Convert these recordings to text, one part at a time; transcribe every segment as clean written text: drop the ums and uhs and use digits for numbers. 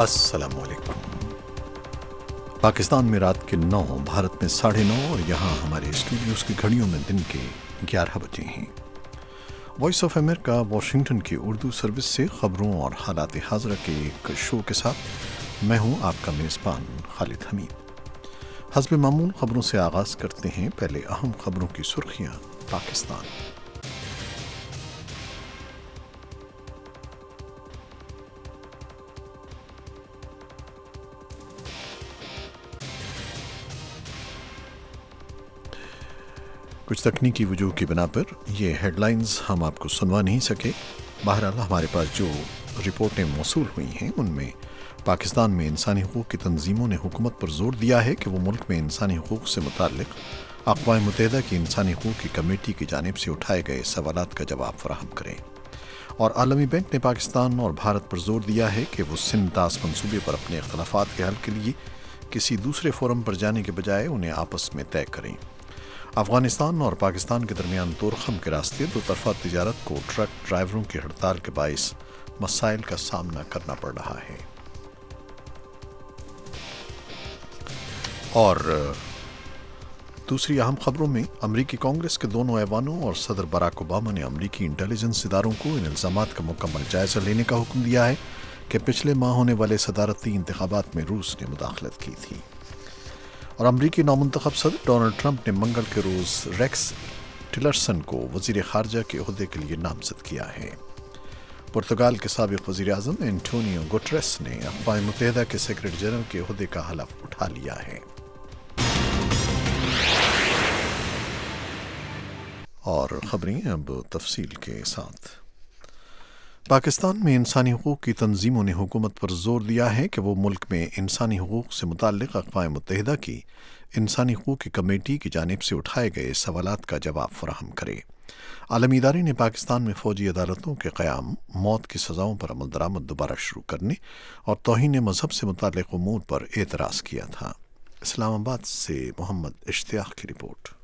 अस्सलाम वालेकुम। पाकिस्तान में रात के 9, भारत में 9:30 और यहाँ हमारे स्टूडियोज़ की घड़ियों में दिन के 11 बजे हैं। वॉइस ऑफ अमेरिका वाशिंगटन की उर्दू सर्विस से ख़बरों और हालात हाज़िरा के एक शो के साथ मैं हूँ आपका मेज़बान खालिद हमीद। हस्ब मामूल ख़बरों से आगाज़ करते हैं। पहले अहम ख़बरों की सुर्खियाँ। पाकिस्तान कुछ तकनीकी वजूह की बिना पर ये हेडलाइंस हम आपको सुनवा नहीं सके। बहरहाल हमारे पास जो रिपोर्टें मौसूल हुई हैं उनमें पाकिस्तान में इंसानी हकूक़ की तंजीमों ने हुकूमत पर जोर दिया है कि वो मुल्क में इंसानी हकूक़ से मुताल्लिक़ अक़वाम मुत्तहिदा की इंसानी हकूक़ की कमेटी की जानिब से उठाए गए सवालात का जवाब फराहम करें। और आलमी बैंक ने पाकिस्तान और भारत पर जोर दिया है कि वो सिंध तास मंसूबे पर अपने इख्तलाफात के हल के लिए किसी दूसरे फोरम पर जाने के बजाय उन्हें आपस में तय करें। अफ़गानिस्तान और पाकिस्तान के दरमियान तोरखम के रास्ते दो तरफ़ा तिजारत को ट्रक ड्राइवरों की हड़ताल के बाइस मसाइल का सामना करना पड़ रहा है। और दूसरी अहम खबरों में अमरीकी कांग्रेस के दोनों ऐवानों और सदर बराक ओबामा ने अमरीकी इंटेलिजेंस इदारों को इन इल्ज़ामात का मुकम्मल जायज़ा लेने का हुक्म दिया है कि पिछले माह होने वाले सदारती इंतखाबात में रूस ने मुदाखलत की थी। और अमरीकी नौमुंतखब सदर डोनाल्ड ट्रंप ने मंगल के रोज़ रेक्स टिलरसन को वज़ीर ख़ारजा के ओहदे के लिए नामज़द किया है। पुर्तगाल के साबिक़ वज़ीर आज़म एंटोनियो गुटेरेस ने अक़वाम मुत्तहिदा के सेक्रेटरी जनरल के ओहदे का हलफ़ उठा लिया है। और ख़बरें अब तफसील के साथ। पाकिस्तान में इंसानी हकूक़ की तंजीमों ने हुकूमत पर जोर दिया है कि वो मुल्क में इंसानी हकूक़ से मुताल्लिक़ अक़वाम मुत्तहिदा की इंसानी हकूक़ की कमेटी की जानिब से उठाए गए सवालात का जवाब फराहम करे। आलमी इदारे ने पाकिस्तान में फ़ौजी अदालतों के क़याम, मौत की सज़ाओं पर अमल दरामद दोबारा शुरू करने और तौहीन मज़हब से मुताल्लिक़ उमूर पर एतराज़ किया था। इस्लामाबाद से मोहम्मद इश्तियाक़ की रिपोर्ट।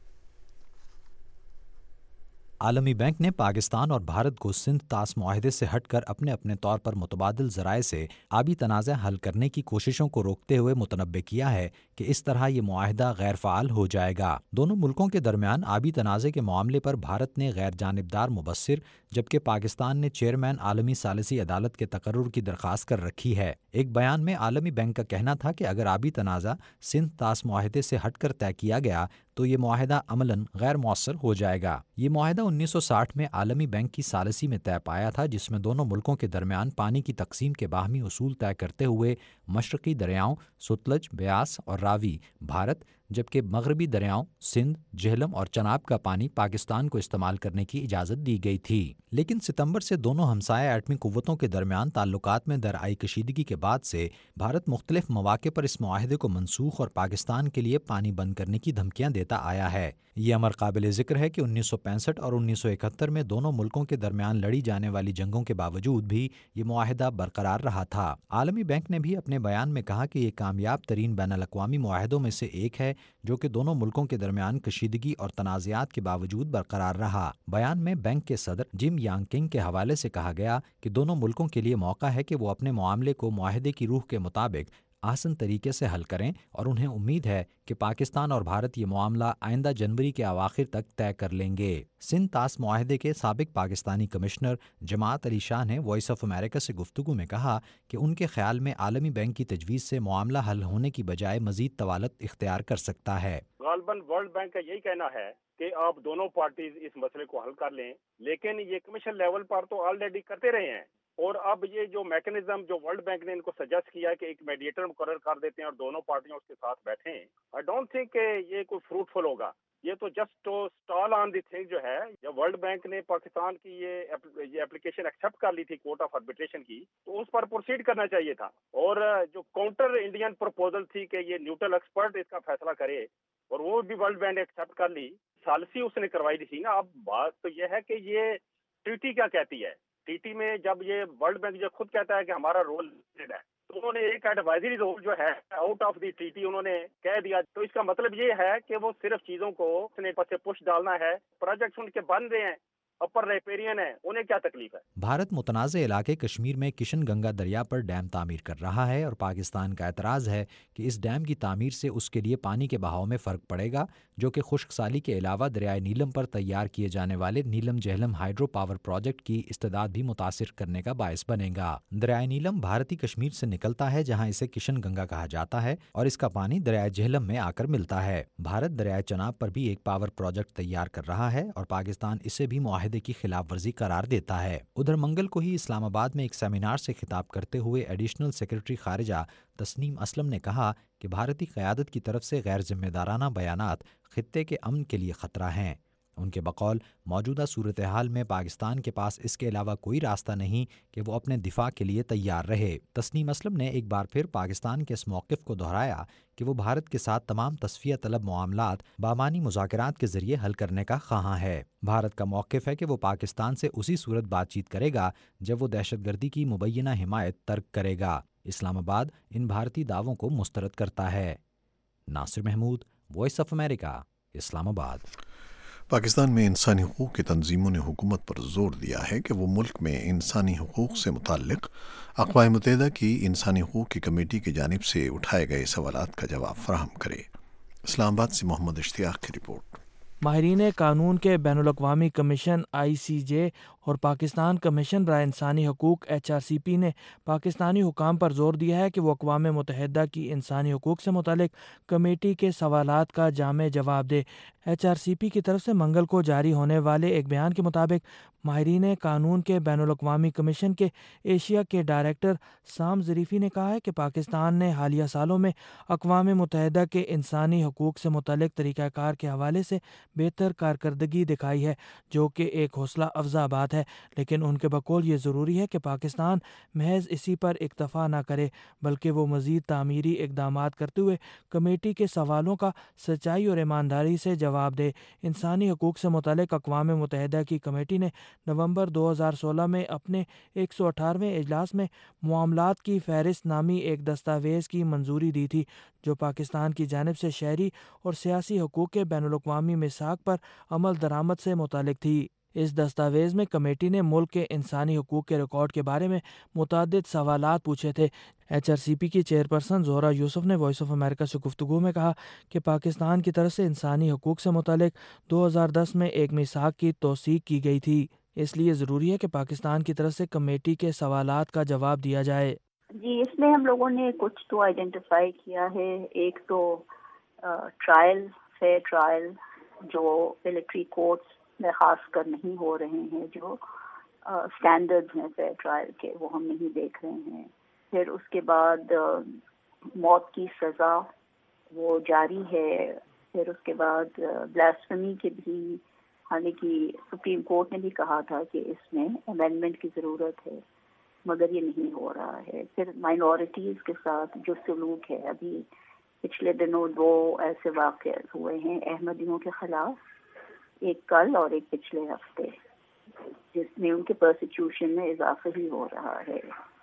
आलमी बैंक ने पाकिस्तान और भारत को सिंध तास मुआहदे से हटकर अपने अपने तौर पर मुतबादिल ज़राए से आबी तनाज़ा हल करने की कोशिशों को रोकते हुए मुतनब्बे किया है कि इस तरह ये मुआहदा गैर फ़ाल हो जाएगा। दोनों मुल्कों के दरमियान आबी तनाज़े के मामले पर भारत ने गैर जानिबदार मुबस्सिर जबकि पाकिस्तान ने चेयरमैन आलमी सालिसी अदालत के तकर्रुर की दरख्वास्त कर रखी है। एक बयान में आलमी बैंक का कहना था कि अगर आबी तनाज़ा सिंध तास मुआहदे से हटकर तय किया गया तो ये मुआहदा अमलन गैर मौसर हो जाएगा। ये मुआहदा 1960 में आलमी बैंक की सालिसी में तय पाया था, जिसमें दोनों मुल्कों के दरमियान पानी की तकसीम के बाहमी उसूल तय करते हुए मशरक़ी दरियाओं सतलज, ब्यास और रावी भारत, जबकि मगरबी दरियाओं सिंध, झेलम और चनाब का पानी पाकिस्तान को इस्तेमाल करने की इजाज़त दी गई थी। लेकिन सितंबर से दोनों हमसाया एटमी कुव्वतों के दरमियान ताल्लुकात में दरआई कशीदगी के बाद से भारत मुख्तलिफ मौाक़े पर इस मुआहदे को मनसूख और पाकिस्तान के लिए पानी बंद करने की धमकियां देता आया है। ये अमर काबिल ज़िक्र है कि 1965 और 1971 में दोनों मुल्कों के दरमियान लड़ी जाने वाली जंगों के बावजूद भी ये मुआहदा बरकरार रहा था। आलमी बैंक ने भी अपने बयान में कहा कि ये कामयाब तरीन बैनुल-अक़वामी मुआहदों में से एक है जो कि दोनों मुल्कों के दरमियान कशीदगी और तनाज़ात के बावजूद बरकरार रहा। बयान में बैंक के सदर जिम यांग किंग के हवाले से कहा गया कि दोनों मुल्कों के लिए मौका है कि वो अपने मामले को मुआहदे की रूह के मुताबिक आसान तरीके से हल करें और उन्हें उम्मीद है कि पाकिस्तान और भारत ये मामला आइंदा जनवरी के अवाखिर तक तय कर लेंगे। सिंध तास मुआहदे के साबिक पाकिस्तानी कमिश्नर जमात अली शाह ने वॉइस ऑफ अमेरिका से गुफ्तगू में कहा कि उनके ख्याल में आलमी बैंक की तजवीज़ से मामला हल होने की बजाय मज़ीद तवालत इख्तियार कर सकता है। गालबन वर्ल्ड बैंक का यही कहना है कि आप दोनों पार्टीज इस मसले को हल कर लें, लेकिन ये कमीशन लेवल पर तो ऑलरेडी करते रहे हैं और अब ये जो मैकेनिज्म जो वर्ल्ड बैंक ने इनको सजेस्ट किया है कि एक मेडिएटर मुकर्रर कर देते हैं और दोनों पार्टियां उसके साथ बैठें, आई डोंट थिंक ये कोई फ्रूटफुल होगा। ये तो जस्ट तो स्टॉल ऑन दी थिंग जो है। जब वर्ल्ड बैंक ने पाकिस्तान की ये एप्लीकेशन एक्सेप्ट कर ली थी कोर्ट ऑफ आर्बिट्रेशन की, तो उस पर प्रोसीड करना चाहिए था और जो काउंटर इंडियन प्रपोजल थी कि ये न्यूट्रल एक्सपर्ट इसका फैसला करे और वो भी वर्ल्ड बैंक ने एक्सेप्ट कर ली, सालिसी उसने करवाई थी ना। अब बात तो ये है कि ये ट्रीटी क्या कहती है। ट्रीटी में जब ये वर्ल्ड बैंक जो खुद कहता है कि हमारा रोल लिमिटेड है, तो उन्होंने एक एडवाइजरी रोल जो है आउट ऑफ द ट्रीटी उन्होंने कह दिया। तो इसका मतलब ये है कि वो सिर्फ चीजों को उसने पर से पुश डालना है। प्रोजेक्ट्स उनके बन रहे हैं, अपर रेपेरियन है, उन्हें क्या तकलीफ है? भारत मुतनाज़ इलाके कश्मीर में किशन गंगा दरिया पर डैम तामीर कर रहा है और पाकिस्तान का एतराज़ है कि इस डैम की तामीर से उसके लिए पानी के बहाव में फ़र्क पड़ेगा, जो कि खुश्क साली के अलावा दरियाए नीलम पर तैयार किए जाने वाले Neelum Jhelum hydro power project की इस्तेदाद भी मुतासिर करने का बायस बनेगा। दरियाए नीलम भारतीय कश्मीर से निकलता है, जहाँ इसे किशन गंगा कहा जाता है, और इसका पानी दरियाए जहलम में आकर मिलता है। भारत दरियाए चनाब पर भी एक पावर प्रोजेक्ट तैयार कर रहा है और पाकिस्तान इसे भी मुआहदे की खिलाफ वर्जी करार देता है। उधर मंगल को ही इस्लामाबाद में एक सेमिनार से खिताब करते हुए एडिशनल सेक्रेटरी खारिजा तस्नीम असलम ने कहा कि भारतीय क़यादत की तरफ से गैर जिम्मेदाराना बयानात खित्ते के अमन के लिए ख़तरा हैं। उनके बकौल मौजूदा सूरत हाल में पाकिस्तान के पास इसके अलावा कोई रास्ता नहीं कि वो अपने दिफा के लिए तैयार रहे। तस्नीम असलम ने एक बार फिर पाकिस्तान के इस मौक़िफ़ को दोहराया कि वो भारत के साथ तमाम तस्फिया तलब मामलात बामानी मुज़ाकरात के ज़रिए हल करने का ख़्वाहां है। भारत का मौक़िफ़ है कि वो पाकिस्तान से उसी सूरत बातचीत करेगा जब वो दहशतगर्दी की मुबैना हिमायत तर्क करेगा। इस्लामाबाद इन भारतीय दावों को मुस्तरद करता है। Nasir Mahmood, voice of America, Islamabad. Pakistan में इंसानी हकूक़ की तंजीमों ने हुकूमत पर जोर दिया है कि वो मुल्क में इंसानी हकूक़ से मुताल्लिक़ अक़वाम मुत्तहिदा की इंसानी हकूक़ की कमेटी की जानिब से उठाए गए सवालात का जवाब फराहम करे। इस्लामाबाद से मोहम्मद इश्तियाक़ की रिपोर्ट। माहिरीन कानून के बैनुल-अक़वामी कमीशन ICJ और पाकिस्तान कमीशन बराए इंसानी हकूक़ HRCP ने पाकिस्तानी हुकाम पर जोर दिया है कि वो अक़वाम मुत्तहिदा की इंसानी हकूक़ से मुतालिक कमेटी के सवालात का जामे जवाब दे। HRCP की तरफ से मंगल को जारी होने वाले एक बयान के मुताबिक माहिरीन कानून के बैनुल-अक़वामी कमीशन के एशिया के डायरेक्टर साम ज़रीफ़ी ने कहा है कि पाकिस्तान ने हालिया सालों में अक़वाम मुत्तहिदा के इंसानी हकूक़ से मुतालिक तरीक़ाकार के हवाले से बेहतर कारकर्दगी दिखाई है, जो कि एक हौसला अफजा बात है। लेकिन उनके बकौल ये ज़रूरी है कि पाकिस्तान महज इसी पर इक्तफ़ा न करे, बल्कि वो मज़ीद तामीरी इक़दामात करते हुए कमेटी के सवालों का सच्चाई और ईमानदारी से जवाब दे। इंसानी हकूक़ से मुतालिक अक़वाम मुत्तहिदा की कमेटी ने नवंबर 2016 में अपने 118वें इजलास में मामलात की फ़हरिस्त नामी एक दस्तावेज़ की मंजूरी दी थी, जो पाकिस्तान की जानिब से शहरी और सियासी हकूक़ के बैनुल-अक़वामी मिसाक पर अमल दरामद से मुतालिक थी। इस दस्तावेज़ में कमेटी ने मुल्क के इंसानी हकूक़ के रिकॉर्ड के बारे में मुतअद्दिद सवालात पूछे थे। HRCP की चेयरपर्सन ज़ोहरा यूसुफ ने वॉइस ऑफ अमेरिका से गुफ्तगू में कहा कि पाकिस्तान की तरफ से इंसानी हकूक़ से मुतालिक 2010 में एक मिसाक की तौसीक की गई थी, इसलिए ज़रूरी है कि पाकिस्तान की तरफ से कमेटी के सवालात का जवाब दिया जाए। जी, इसमें हम लोगों ने कुछ तो आइडेंटिफाई किया है। एक तो ट्रायल, फेयर ट्रायल जो मिलिट्री कोर्ट्स में खास कर नहीं हो रहे हैं, जो स्टैंडर्ड्स हैं फेयर ट्रायल के, वो हम नहीं देख रहे हैं। फिर उसके बाद मौत की सज़ा वो जारी है। फिर उसके बाद ब्लास्फेमी के भी, हालांकि सुप्रीम कोर्ट ने भी कहा था कि इसमें अमेंडमेंट की ज़रूरत है, मगर ये नहीं हो रहा है। फिर माइनॉरिटीज़ के साथ जो सलूक है, अभी पिछले दिनों 2 ऐसे वाक़े हुए हैं अहमदियों के ख़िलाफ़, एक कल और एक पिछले हफ्ते, जिसमें उनके परसिक्यूशन में इजाफा ही हो रहा है।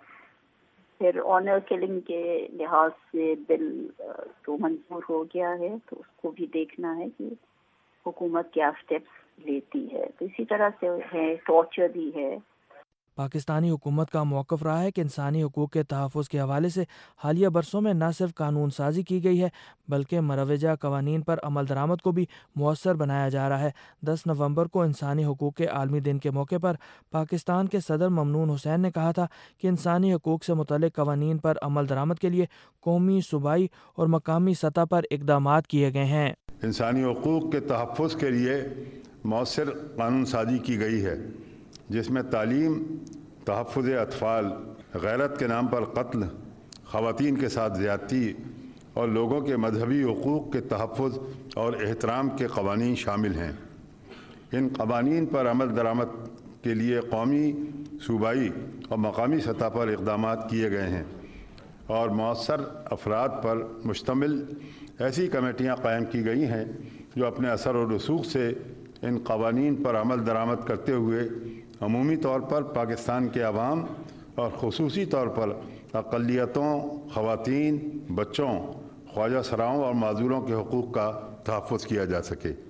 फिर ऑनर किलिंग के लिहाज से बिल तो मंजूर हो गया है, तो उसको भी देखना है कि हुकूमत क्या स्टेप्स लेती है। तो इसी तरह से है, टॉर्चर भी है। पाकिस्तानी हुकूमत का मौक़िफ़ रहा है कि इंसानी हकूक़ के तहफ़्फ़ुज़ के हवाले से हालिया बरसों में न सिर्फ कानून साजी की गई है, बल्कि मरवजा कवानीन पर अमल दरामद को भी मौसर बनाया जा रहा है। 10 नवंबर को इंसानी हकूक़ के आलमी दिन के मौके पर पाकिस्तान के सदर ममनून हुसैन ने कहा था कि इंसानी हकूक़ से मुतल्लिक़ कवानीन पर अमल दरामद के लिए कौमी, सूबाई और मकामी सतह पर इक़दामात किए गए हैं। इंसानी हकूक़ के तहफ़्फ़ुज़ के लिए मौसर कानून साजी की गई है, जिसमें तालीम, तहफ़्फ़ुज़ अतफ़ाल, गैरत के नाम पर कत्ल, ख़वातीन के साथ ज़्यादती और लोगों के मजहबी हकूक़ के तहफ़्फ़ुज़ और एहतराम के क़वानीन शामिल हैं। इन क़वानीन पर अमल दरामद के लिए कौमी, सूबाई और मकामी सतह पर इक़दामात किए गए हैं और मौसर अफराद पर मुश्तमिल ऐसी कमेटियाँ क़ायम की गई हैं जो अपने असर और रसूख से इन क़वानीन पर अमल दरामद करते हुए अमूमी तौर पर पाकिस्तान के अवाम और ख़ुसूसी तौर पर अक़लियतों, ख़वातीन, बच्चों, ख्वाजा सराओं और माज़ूरों के हकूक़ का तहफ़्फ़ुज़ किया जा सके।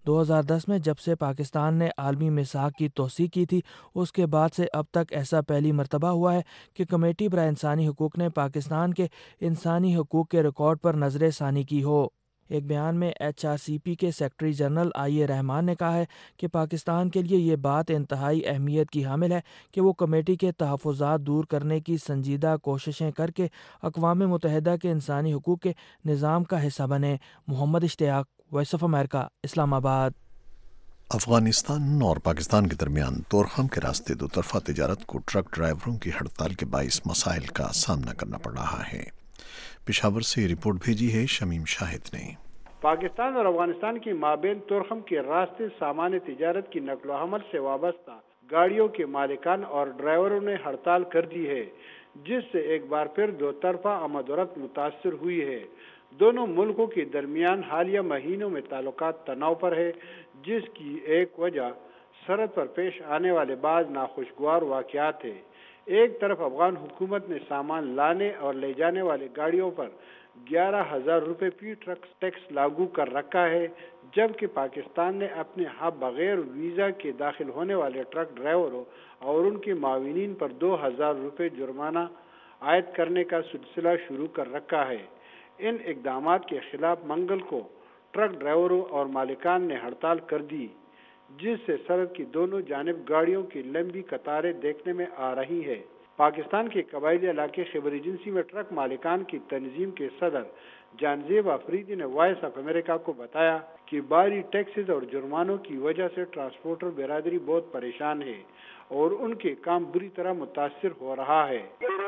2010 میں جب سے پاکستان نے عالمی میثاق کی توثیق کی تھی، اس کے بعد سے اب تک ایسا پہلی مرتبہ ہوا ہے کہ کمیٹی برائے انسانی حقوق نے پاکستان کے انسانی حقوق کے ریکارڈ پر نظر ثانی کی ہو۔ ایک بیان میں HRCP کے سیکرٹری جنرل آئی رحمان نے کہا ہے کہ پاکستان کے لیے یہ بات انتہائی اہمیت کی حامل ہے کہ وہ کمیٹی کے تحفظات دور کرنے کی سنجیدہ کوششیں کر کے اقوام متحدہ کے انسانی حقوق کے نظام کا حصہ بنے۔ محمد اشتیاق، وائس آف امریکہ، اسلام آباد۔ افغانستان اور پاکستان کے درمیان طورخم کے راستے دو طرفہ تجارت کو ٹرک ڈرائیوروں کی ہڑتال کے باعث مسائل کا سامنا کرنا پڑ رہا ہے۔ پشاور سے رپورٹ بھیجی ہے شمیم شاہد نے۔ پاکستان اور افغانستان کے مابین طورخم کے راستے سامان تجارت کی نقل و حمل سے وابستہ گاڑیوں کے مالکان اور ڈرائیوروں نے ہڑتال کر دی ہے، جس سے ایک بار پھر دو طرفہ آمد و رفت متاثر ہوئی ہے۔ دونوں ملکوں کے درمیان حالیہ مہینوں میں تعلقات تناؤ پر ہے، جس کی ایک وجہ سرحد پر پیش آنے والے بعض ناخوشگوار واقعات ہے۔ ایک طرف افغان حکومت نے سامان لانے اور لے جانے والے گاڑیوں پر 11,000 روپے فی ٹرک ٹیکس لاگو کر رکھا ہے، جبکہ پاکستان نے اپنے ہاں بغیر ویزا کے داخل ہونے والے ٹرک ڈرائیوروں اور ان کے معاونین پر 2,000 روپے جرمانہ عائد کرنے کا سلسلہ شروع کر رکھا ہے۔ ان اقدامات کے خلاف منگل کو ٹرک ڈرائیوروں اور مالکان نے ہڑتال کر دی، جس سے سرحد کی دونوں جانب گاڑیوں کی لمبی قطاریں دیکھنے میں آ رہی ہے۔ پاکستان کے قبائلی علاقے خیبر ایجنسی میں ٹرک مالکان کی تنظیم کے صدر جانزیب آفریدی نے وائس آف امریکہ کو بتایا کہ بھاری ٹیکسز اور جرمانوں کی وجہ سے ٹرانسپورٹر برادری بہت پریشان ہے اور ان کے کام بری طرح متاثر ہو رہا ہے۔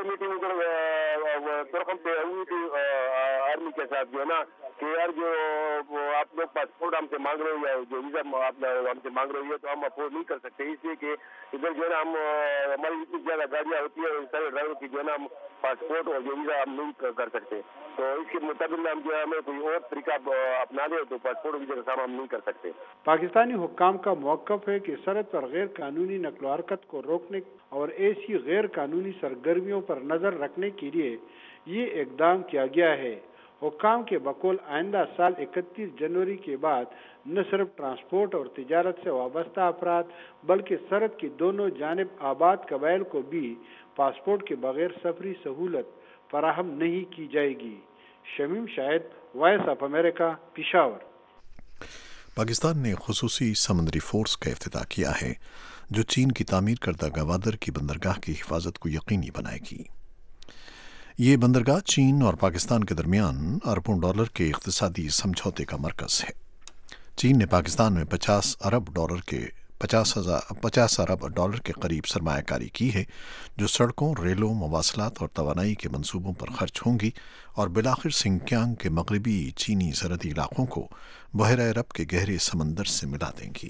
آرمی کے ساتھ جو ہے نا کہ یار جو آپ لوگ پاسپورٹ ہم سے مانگ رہے ہو یا جو ویزا آپ ہم سے مانگ رہے ہو تو ہم افورڈ نہیں کر سکتے، اس لیے کہ ادھر جو ہے نا ہماری اتنی زیادہ گاڑیاں ہوتی ہیں سارے ڈرائیور کی جو ہے نا ہم پاسپورٹ اور جو ویزا ہم نہیں کر سکتے، تو اس کے مطابق ہم جو ہے ہمیں کوئی اور طریقہ اپنا لے تو پاسپورٹ ویزا کا کام ہم نہیں کر سکتے۔ پاکستانی حکام کا موقف ہے کہ سرحد پر غیر قانونی نقل و حرکت کو روکنے اور ایسی غیر قانونی سرگرمیوں پر نظر رکھنے کے لیے یہ اقدام کیا گیا ہے۔ حکام کے بقول آئندہ سال 31 جنوری کے بعد نہ صرف ٹرانسپورٹ اور تجارت سے وابستہ افراد بلکہ سرحد کی دونوں جانب آباد قبائل کو بھی پاسپورٹ کے بغیر سفری سہولت فراہم نہیں کی جائے گی۔ Shamim Shahid, voice of America, Peshawar. Pakistan نے خصوصی سمندری فورس کا افتتاح کیا ہے جو چین کی تعمیر کردہ گوادر کی بندرگاہ کی حفاظت کو یقینی بنائے گی۔ یہ بندرگاہ چین اور پاکستان کے درمیان اربوں ڈالر کے اقتصادی سمجھوتے کا مرکز ہے۔ چین نے پاکستان میں 50 ارب ڈالر کے قریب سرمایہ کاری کی ہے، جو سڑکوں، ریلوں، مواصلات اور توانائی کے منصوبوں پر خرچ ہوں گی اور بالآخر سنکیانگ کے مغربی چینی سرحدی علاقوں کو بحیرہ عرب کے گہرے سمندر سے ملا دیں گی۔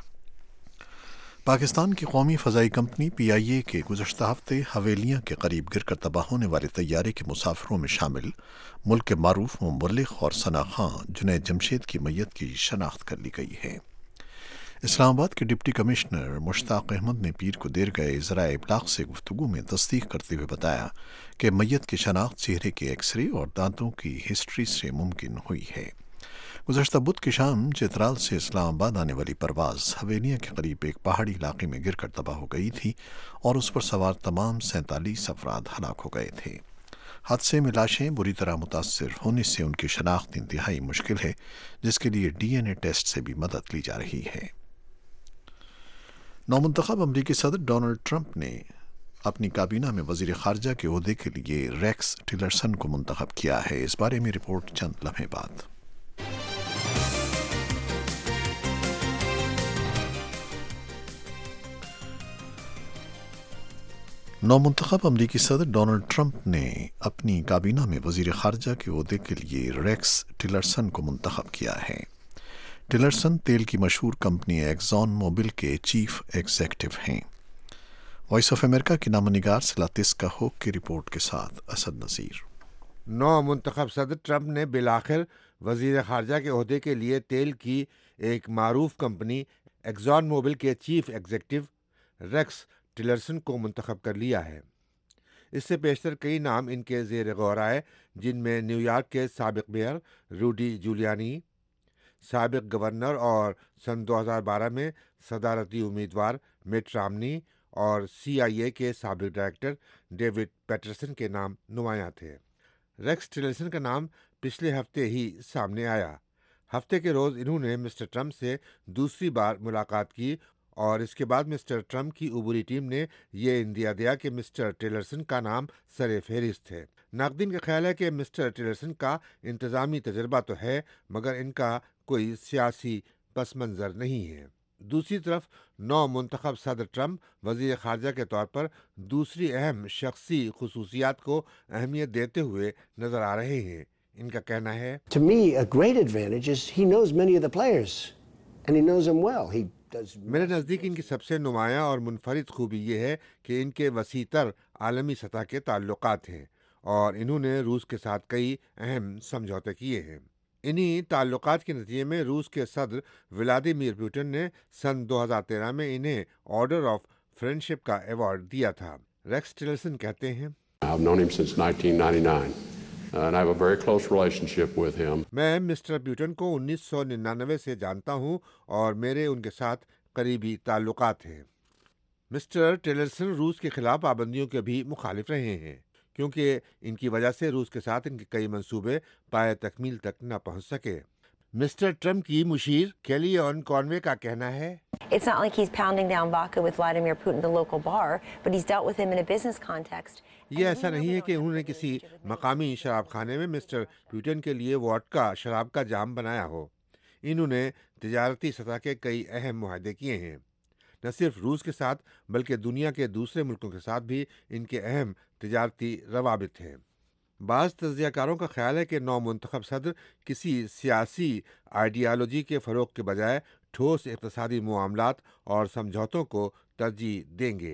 پاکستان کی قومی فضائی کمپنی PIA کے گزشتہ ہفتے حویلیاں کے قریب گر کر تباہ ہونے والے طیارے کے مسافروں میں شامل ملک کے معروف مبلغ اور ثنا خاں جنید جمشید کی میت کی شناخت کر لی گئی ہے۔ اسلام آباد کے ڈپٹی کمشنر مشتاق احمد نے پیر کو دیر گئے ذرائع ابلاغ سے گفتگو میں تصدیق کرتے ہوئے بتایا کہ میت کی شناخت چہرے کے ایکس رے اور دانتوں کی ہسٹری سے ممکن ہوئی ہے۔ گزشتہ بدھ کی شام چترال سے اسلام آباد آنے والی پرواز حویلیاں کے قریب ایک پہاڑی علاقے میں گر کر تباہ ہو گئی تھی اور اس پر سوار تمام 47 افراد ہلاک ہو گئے تھے۔ حادثے میں لاشیں بری طرح متاثر ہونے سے ان کی شناخت انتہائی مشکل ہے، جس کے لیے DNA ٹیسٹ سے بھی مدد لی جا رہی ہے۔ نومنتخب امریکی صدر ڈونلڈ ٹرمپ نے اپنی کابینہ میں وزیر خارجہ کے عہدے کے لیے ریکس ٹیلرسن کو منتخب کیا ہے۔ اس بارے میں رپورٹ چند لمحے بعد۔ نومنتخب امریکی صدر ڈونلڈ ٹرمپ نے اپنی کابینہ میں وزیر خارجہ کے عہدے کے لیے ریکس ٹیلرسن کو منتخب کیا ہے۔ ٹیلرسن تیل کی مشہور کمپنی ایگزون موبل کے چیف ایگزیکٹو ہیں۔ وائس آف امریکہ کی نامہ نگار سلاتسکا ہوک کی رپورٹ کے ساتھ اسد نذیر۔ نو منتخب صدر ٹرمپ نے بالآخر وزیر خارجہ کے عہدے کے لیے تیل کی ایک معروف کمپنی ایگزون موبل کے چیف ایگزیکٹو ریکس ٹیلرسن کو منتخب کر لیا ہے۔ اس سے بیشتر کئی نام ان کے زیر غور آئے، جن میں نیو یارک کے سابق میئر روڈی جولیانی، سابق گورنر اور سن 2012 میں صدارتی امیدوار مٹ رامنی اور CIA کے سابق ڈائریکٹر ڈیوڈ پیٹرسن کے نام نمایاں تھے۔ ریکس ٹیلرسن کا نام پچھلے ہفتے ہی سامنے آیا۔ ہفتے کے روز انہوں نے مسٹر ٹرمپ سے دوسری بار ملاقات کی اور اس کے بعد مسٹر ٹرمپ کی عبوری ٹیم نے یہ اندیا دیا کہ مسٹر ٹیلرسن کا نام سر فہرست ہے۔ ناقدین کا خیال ہے کہ مسٹر ٹیلرسن کا انتظامی تجربہ تو ہے مگر ان کا کوئی سیاسی پس منظر نہیں ہے۔ دوسری طرف نو منتخب صدر ٹرمپ وزیر خارجہ کے طور پر دوسری اہم شخصی خصوصیات کو اہمیت دیتے ہوئے نظر آ رہے ہیں۔ ان کا کہنا ہے To me, a great advantage is he knows many of the players and he knows them well. He does. میرے نزدیک ان کی سب سے نمایاں اور منفرد خوبی یہ ہے کہ ان کے وسیع تر عالمی سطح کے تعلقات ہیں اور انہوں نے روس کے ساتھ کئی اہم سمجھوتے کیے ہیں۔ انہی تعلقات کے نتیجے میں روس کے صدر ولادیمیر پوٹن نے سن 2013 میں انہیں آرڈر آف فرینڈشپ کا ایوارڈ دیا تھا۔ ریکس ٹیلرسن کہتے ہیں I've known him since 1999 and I have a very close relationship with him. میں مسٹر پیوٹن کو 1999 سے جانتا ہوں اور میرے ان کے ساتھ قریبی تعلقات ہیں۔ مسٹر ٹیلرسن روس کے خلاف پابندیوں کے بھی مخالف رہے ہیں کیونکہ ان کی وجہ سے روس کے ساتھ ان کے کئی منصوبے پائے تکمیل تک نہ پہنچ سکے۔ مسٹر ٹرمپ کی مشیر کیلی آن کانوے کا کہنا ہے It's not like he's pounding down vodka with Vladimir Putin at the local bar, but he's dealt with him in a business context. یہ ایسا نہیں ہے کہ انہوں نے کسی مقامی شراب خانے میں مسٹر پیوٹن کے لیے ووڈکا شراب کا جام بنایا ہو۔ انہوں نے تجارتی سطح کے کئی اہم معاہدے کیے ہیں۔ نہ صرف روس کے ساتھ بلکہ دنیا کے دوسرے ملکوں کے ساتھ بھی ان کے اہم تجارتی روابط ہیں۔ بعض تجزیہ کاروں کا خیال ہے کہ نو منتخب صدر کسی سیاسی آئیڈیالوجی کے فروغ کے بجائے ٹھوس اقتصادی معاملات اور سمجھوتوں کو ترجیح دیں گے۔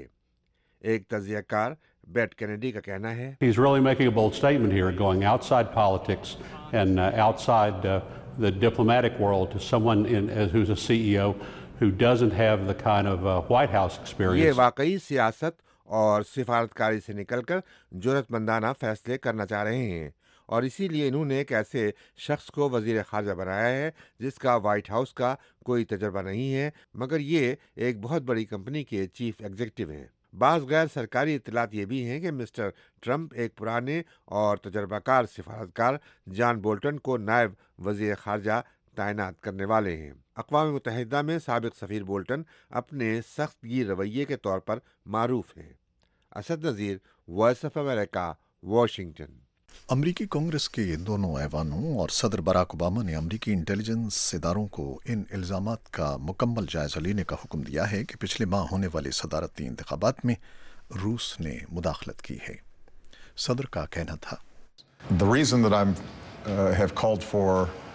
ایک تجزیہ کار بیٹ کینیڈی کا کہنا ہے He's really making a bold statement here, going outside politics and outside the diplomatic world to someone who's a CEO who doesn't have the kind of White House experience. یہ واقعی سیاست اور سفارتکاری سے نکل کر جرأت مندانہ فیصلے کرنا چاہ رہے ہیں اور اسی لیے انہوں نے ایک ایسے شخص کو وزیر خارجہ بنایا ہے جس کا وائٹ ہاؤس کا کوئی تجربہ نہیں ہے مگر یہ ایک بہت بڑی کمپنی کے چیف ایگزیکٹو ہیں۔ بعض غیر سرکاری اطلاعات یہ بھی ہیں کہ مسٹر ٹرمپ ایک پرانے اور تجربہ کار سفارتکار جان بولٹن کو نائب وزیر خارجہ تعینات کرنے والے ہیں۔ اقوام متحدہ میں سابق سفیر بولٹن اپنے سخت گیر رویے کے طور پر معروف ہیں۔ Asad Nazir, voice of America, Washington. امریکی کانگریس کے دونوں ایوانوں اور صدر باراک اوباما نے امریکی انٹیلیجنس اداروں کو ان الزامات کا مکمل جائزہ لینے کا حکم دیا ہے کہ پچھلے ماہ ہونے والے صدارتی انتخابات میں روس نے مداخلت کی ہے۔ صدر کا کہنا تھا The reason that I have called for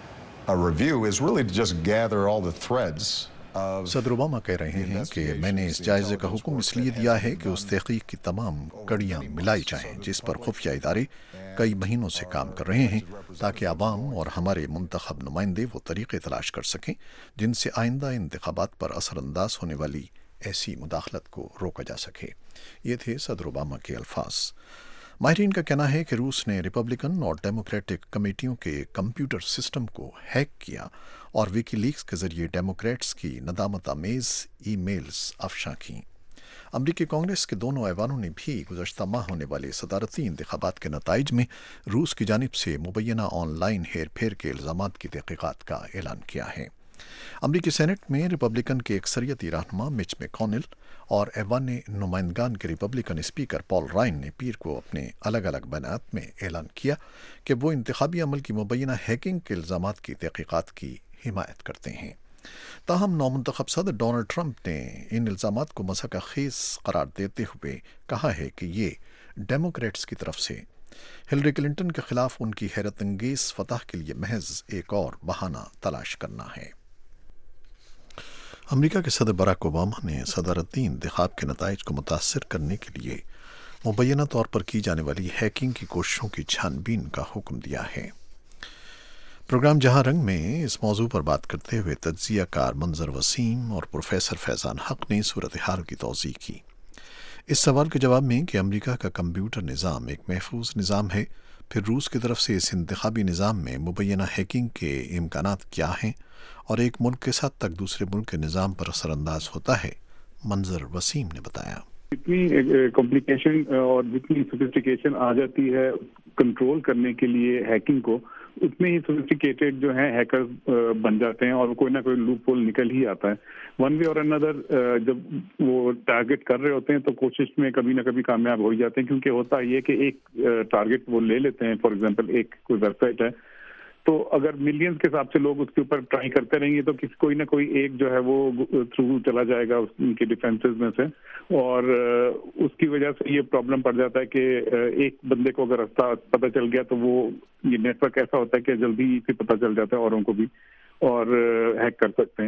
a review is really to just gather all the threads. صدر اوباما کہہ رہے ہیں کہ میں نے اس جائزے کا حکم اس لیے دیا ہے کہ اس تحقیق کی تمام کڑیاں ملائی جائیں جس پر خفیہ ادارے کئی مہینوں سے کام کر رہے ہیں تاکہ عوام اور ہمارے منتخب نمائندے وہ طریقے تلاش کر سکیں جن سے آئندہ انتخابات پر اثر انداز ہونے والی ایسی مداخلت کو روکا جا سکے۔ یہ تھے صدر اوباما کے الفاظ۔ ماہرین کا کہنا ہے کہ روس نے ریپبلکن اور ڈیموکریٹک کمیٹیوں کے کمپیوٹر سسٹم کو ہیک کیا اور ویکی لیکس کے ذریعے ڈیموکریٹس کی ندامت آمیز ای میلز افشاں کیں۔ امریکی کانگریس کے دونوں ایوانوں نے بھی گزشتہ ماہ ہونے والے صدارتی انتخابات کے نتائج میں روس کی جانب سے مبینہ آن لائن ہیر پھیر کے الزامات کی تحقیقات کا اعلان کیا ہے۔ امریکی سینٹ میں ریپبلکن کے اکثریتی رہنما مچ میکونل اور ایوان نمائندگان کے ریپبلکن اسپیکر پال رائن نے پیر کو اپنے الگ الگ بیانات میں اعلان کیا کہ وہ انتخابی عمل کی مبینہ ہیکنگ کے الزامات کی تحقیقات کی حمایت کرتے ہیں۔ تاہم نومنتخب صدر ڈونلڈ ٹرمپ نے ان الزامات کو مسخہ خیز قرار دیتے ہوئے کہا ہے کہ یہ ڈیموکریٹس کی طرف سے ہلری کلنٹن کے خلاف ان کی حیرت انگیز فتح کے لیے محض ایک اور بہانہ تلاش کرنا ہے۔ امریکہ کے صدر باراک اوباما نے صدارتی انتخاب کے نتائج کو متاثر کرنے کے لیے مبینہ طور پر کی جانے والی ہیکنگ کی کوششوں کی چھان بین کا حکم دیا ہے۔ پروگرام جہاں رنگ میں اس موضوع پر بات کرتے ہوئے تجزیہ کار منظر وسیم اور پروفیسر فیضان حق نے صورتحال کی توضیح کی۔ اس سوال کے جواب میں کہ امریکہ کا کمپیوٹر نظام ایک محفوظ نظام ہے، پھر روس کی طرف سے اس انتخابی نظام میں مبینہ ہیکنگ کے امکانات کیا ہیں اور ایک ملک کے ساتھ تک دوسرے ملک کے نظام پر اثر انداز ہوتا ہے؟ منظر وسیم نے بتایا۔ جتنی کمپلیکیشن اور جتنی سوفسٹیکیشن آ جاتی ہے کنٹرول کرنے کے لیے ہیکنگ کو، اتنے ہی سوفسٹیکیٹڈ جو ہیں ہیکرز بن جاتے ہیں اور کوئی نہ کوئی لوپ ہول نکل ہی آتا ہے۔ ون وے اور اندر جب وہ ٹارگٹ کر رہے ہوتے ہیں تو کوشش میں کبھی نہ کبھی کامیاب ہو ہی جاتے ہیں، کیونکہ ہوتا یہ کہ ایک ٹارگٹ وہ لے لیتے ہیں۔ فار ایگزامپل ایک کوئی ویب سائٹ ہے تو اگر ملینز کے حساب سے لوگ اس کے اوپر ٹرائی کرتے رہیں گے تو کوئی نہ کوئی ایک جو ہے وہ تھرو چلا جائے گا ان کے ڈیفینسز میں سے، اور اس کی وجہ سے یہ پرابلم پڑ جاتا ہے کہ ایک بندے کو اگر راستہ پتہ چل گیا تو وہ یہ نیٹ ورک ایسا ہوتا ہے کہ جلدی سے پتہ چل جاتا ہے اوروں کو بھی، اور ہیک کر سکتے ہیں۔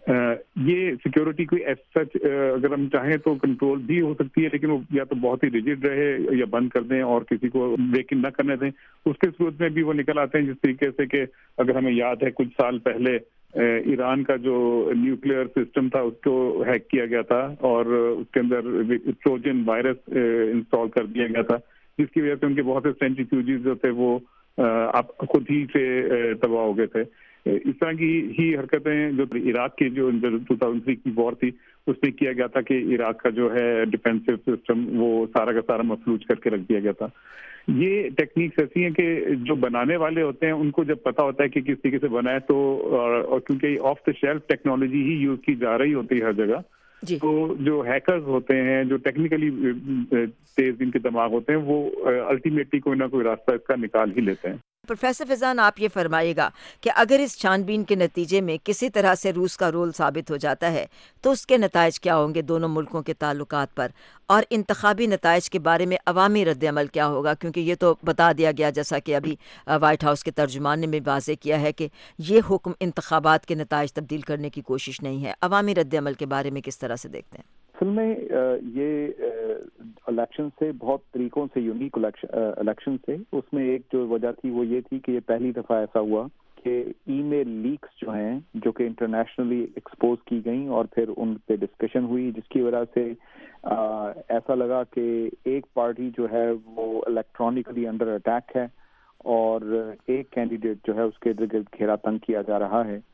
یہ سیکیورٹی کوئی ایز سچ اگر ہم چاہیں تو کنٹرول بھی ہو سکتی ہے، لیکن وہ یا تو بہت ہی ریجڈ رہے یا بند کر دیں اور کسی کو بریک ان نہ کرنے دیں۔ اس کے صورت میں بھی وہ نکل آتے ہیں، جس طریقے سے کہ اگر ہمیں یاد ہے کچھ سال پہلے ایران کا جو نیوکلیئر سسٹم تھا اس کو ہیک کیا گیا تھا اور اس کے اندر ٹروجن وائرس انسٹال کر دیا گیا تھا، جس کی وجہ سے ان کے بہت سے سینٹریفیوجز جو تھے وہ خود ہی سے تباہ ہو گئے تھے۔ اس طرح کی ہی حرکتیں جو عراق کی جو 2003 کی وار تھی اس میں کیا گیا تھا کہ عراق کا جو ہے ڈیفینسو سسٹم وہ سارا کا سارا مفلوج کر کے رکھ دیا گیا تھا۔ یہ ٹیکنیکس ایسی ہیں کہ جو بنانے والے ہوتے ہیں ان کو جب پتا ہوتا ہے کہ کس طریقے سے بنا ہے تو، اور کیونکہ آف دا شیلف ٹیکنالوجی ہی یوز کی جا رہی ہوتی ہے ہر جگہ، تو جو ہیکرز ہوتے ہیں جو ٹیکنیکلی تیز ان کے دماغ ہوتے ہیں وہ الٹیمیٹلی کوئی نہ کوئی راستہ اس کا نکال ہی لیتے ہیں۔ پروفیسر فیضان، آپ یہ فرمائیے گا کہ اگر اس چھان بین کے نتیجے میں کسی طرح سے روس کا رول ثابت ہو جاتا ہے تو اس کے نتائج کیا ہوں گے دونوں ملکوں کے تعلقات پر، اور انتخابی نتائج کے بارے میں عوامی رد عمل کیا ہوگا؟ کیونکہ یہ تو بتا دیا گیا جیسا کہ ابھی وائٹ ہاؤس کے ترجمان نے بھی واضح کیا ہے کہ یہ حکم انتخابات کے نتائج تبدیل کرنے کی کوشش نہیں ہے۔ عوامی رد عمل کے بارے میں کس طرح سے دیکھتے ہیں؟ اصل میں یہ الیکشن سے بہت طریقوں سے یونیک الیکشن سے، اس میں ایک جو وجہ تھی وہ یہ تھی کہ یہ پہلی دفعہ ایسا ہوا کہ ای میل لیکس جو ہیں جو کہ انٹرنیشنلی ایکسپوز کی گئیں اور پھر ان پہ ڈسکشن ہوئی، جس کی وجہ سے ایسا لگا کہ ایک پارٹی جو ہے وہ الیکٹرانکلی انڈر اٹیک ہے اور ایک کینڈیڈیٹ جو ہے اس کے ارد گرد گھیرا تنگ کیا جا رہا ہے،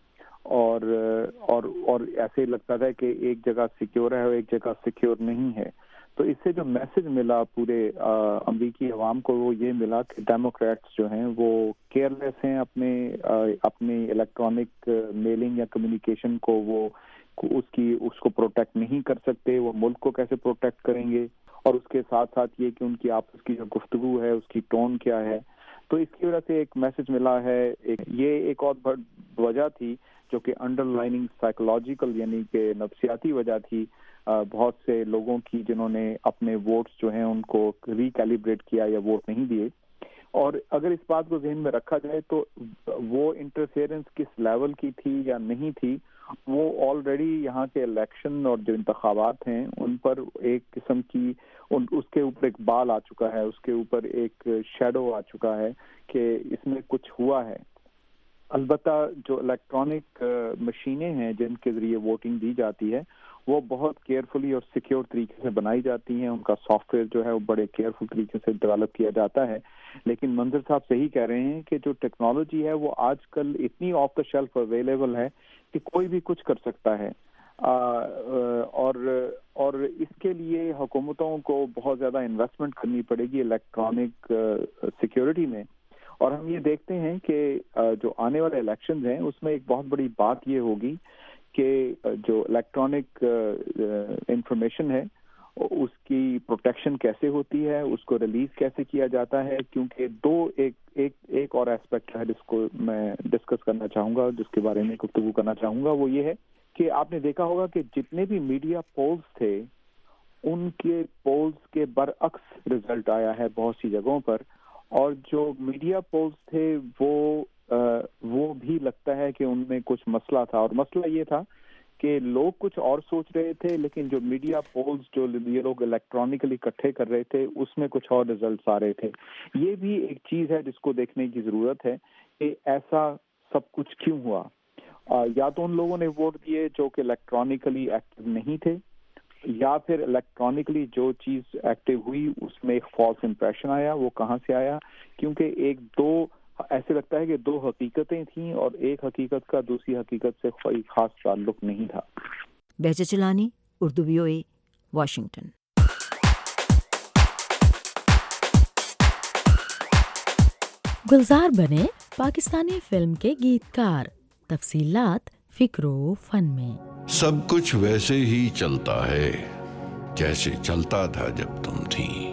اور ایسے لگتا تھا کہ ایک جگہ سیکیور ہے اور ایک جگہ سیکیور نہیں ہے۔ تو اس سے جو میسج ملا پورے امریکی عوام کو وہ یہ ملا کہ ڈیموکریٹس جو ہیں وہ کیئرلیس ہیں اپنے الیکٹرانک میلنگ یا کمیونیکیشن کو، وہ اس کو پروٹیکٹ نہیں کر سکتے، وہ ملک کو کیسے پروٹیکٹ کریں گے، اور اس کے ساتھ ساتھ یہ کہ ان کی آپس کی جو گفتگو ہے اس کی ٹون کیا ہے۔ تو اس کی وجہ سے ایک میسج ملا ہے۔ یہ ایک اور وجہ تھی جو کہ انڈر لائننگ سائیکولوجیکل یعنی کہ نفسیاتی وجہ تھی بہت سے لوگوں کی جنہوں نے اپنے ووٹس جو ہیں ان کو ریکیلیبریٹ کیا یا ووٹ نہیں دیے۔ اور اگر اس بات کو ذہن میں رکھا جائے تو وہ انٹرفیئرنس کس لیول کی تھی یا نہیں تھی، وہ آلریڈی یہاں کے الیکشن اور جو انتخابات ہیں ان پر ایک قسم کی اس کے اوپر ایک بال آ چکا ہے، اس کے اوپر ایک شیڈو آ چکا ہے کہ اس میں کچھ ہوا ہے۔ البتہ جو الیکٹرانک مشینیں ہیں جن کے ذریعے ووٹنگ دی جاتی ہے وہ بہت کیئرفلی اور سیکیور طریقے سے بنائی جاتی ہیں، ان کا سافٹ ویئر جو ہے وہ بڑے کیئرفل طریقے سے ڈیولپ کیا جاتا ہے۔ لیکن منظر صاحب صحیح کہہ رہے ہیں کہ جو ٹیکنالوجی ہے وہ آج کل اتنی آف دا شیلف اویلیبل ہے کہ کوئی بھی کچھ کر سکتا ہے، اور اس کے لیے حکومتوں کو بہت زیادہ انویسٹمنٹ کرنی پڑے گی الیکٹرانک سیکیورٹی میں۔ اور ہم یہ دیکھتے ہیں کہ جو آنے والے الیکشنز ہیں اس میں ایک بہت بڑی بات یہ ہوگی کہ جو الیکٹرانک انفارمیشن ہے اس کی پروٹیکشن کیسے ہوتی ہے، اس کو ریلیز کیسے کیا جاتا ہے، کیونکہ ایک اور ایسپیکٹ ہے جس کو میں ڈسکس کرنا چاہوں گا، جس کے بارے میں گفتگو کرنا چاہوں گا، وہ یہ ہے کہ آپ نے دیکھا ہوگا کہ جتنے بھی میڈیا پولز تھے ان کے پولز کے برعکس رزلٹ آیا ہے بہت سی جگہوں پر، اور جو میڈیا پولز تھے وہ بھی لگتا ہے کہ ان میں کچھ مسئلہ تھا، اور مسئلہ یہ تھا کہ لوگ کچھ اور سوچ رہے تھے لیکن جو میڈیا پولز جو یہ لوگ الیکٹرانکلی اکٹھے کر رہے تھے اس میں کچھ اور ریزلٹس آ رہے تھے۔ یہ بھی ایک چیز ہے جس کو دیکھنے کی ضرورت ہے کہ ایسا سب کچھ کیوں ہوا۔ یا تو ان لوگوں نے ووٹ دیے جو کہ الیکٹرانکلی ایکٹیو نہیں تھے، یا پھر الیکٹرانکلی جو چیز ایکٹیو ہوئی اس میں ایک فالس امپریشن آیا. وہ کہاں سے آیا؟ کیونکہ ایک دو ایسے لگتا ہے کہ دو حقیقتیں تھیں اور ایک حقیقت کا دوسری حقیقت سے کوئی خاص تعلق نہیں تھا. Bahjat Jilani, Urdu VOA، Washington. گلزار بنے پاکستانی فلم کے گیتکار. تفصیلات فکر و فن میں. سب کچھ ویسے ہی چلتا ہے جیسے چلتا تھا جب تم تھی.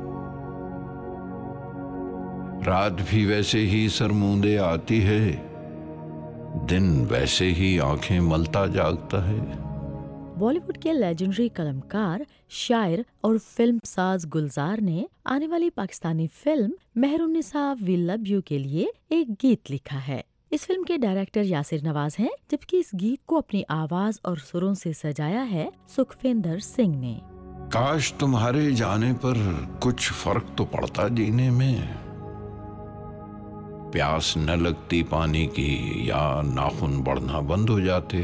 رات بھی ویسے ہی سرموندے آتی ہے، دن ویسے ہی آنکھیں ملتا جاگتا ہے. بالی ووڈ کے لیجنڈری قلمکار، شاعر اور فلم ساز گلزار نے آنے والی پاکستانی فلم مہر النساء وی لو یو کے لیے ایک گیت لکھا ہے. اس فلم کے ڈائریکٹر یاسر نواز ہیں، جبکہ اس گیت کو اپنی آواز اور سروں سے سجایا ہے سکھویندر سنگھ نے. کاش تمہارے جانے پر کچھ فرق تو پڑتا جینے میں. پیاس نہ لگتی پانی کی یا ناخن بڑھنا بند ہو جاتے.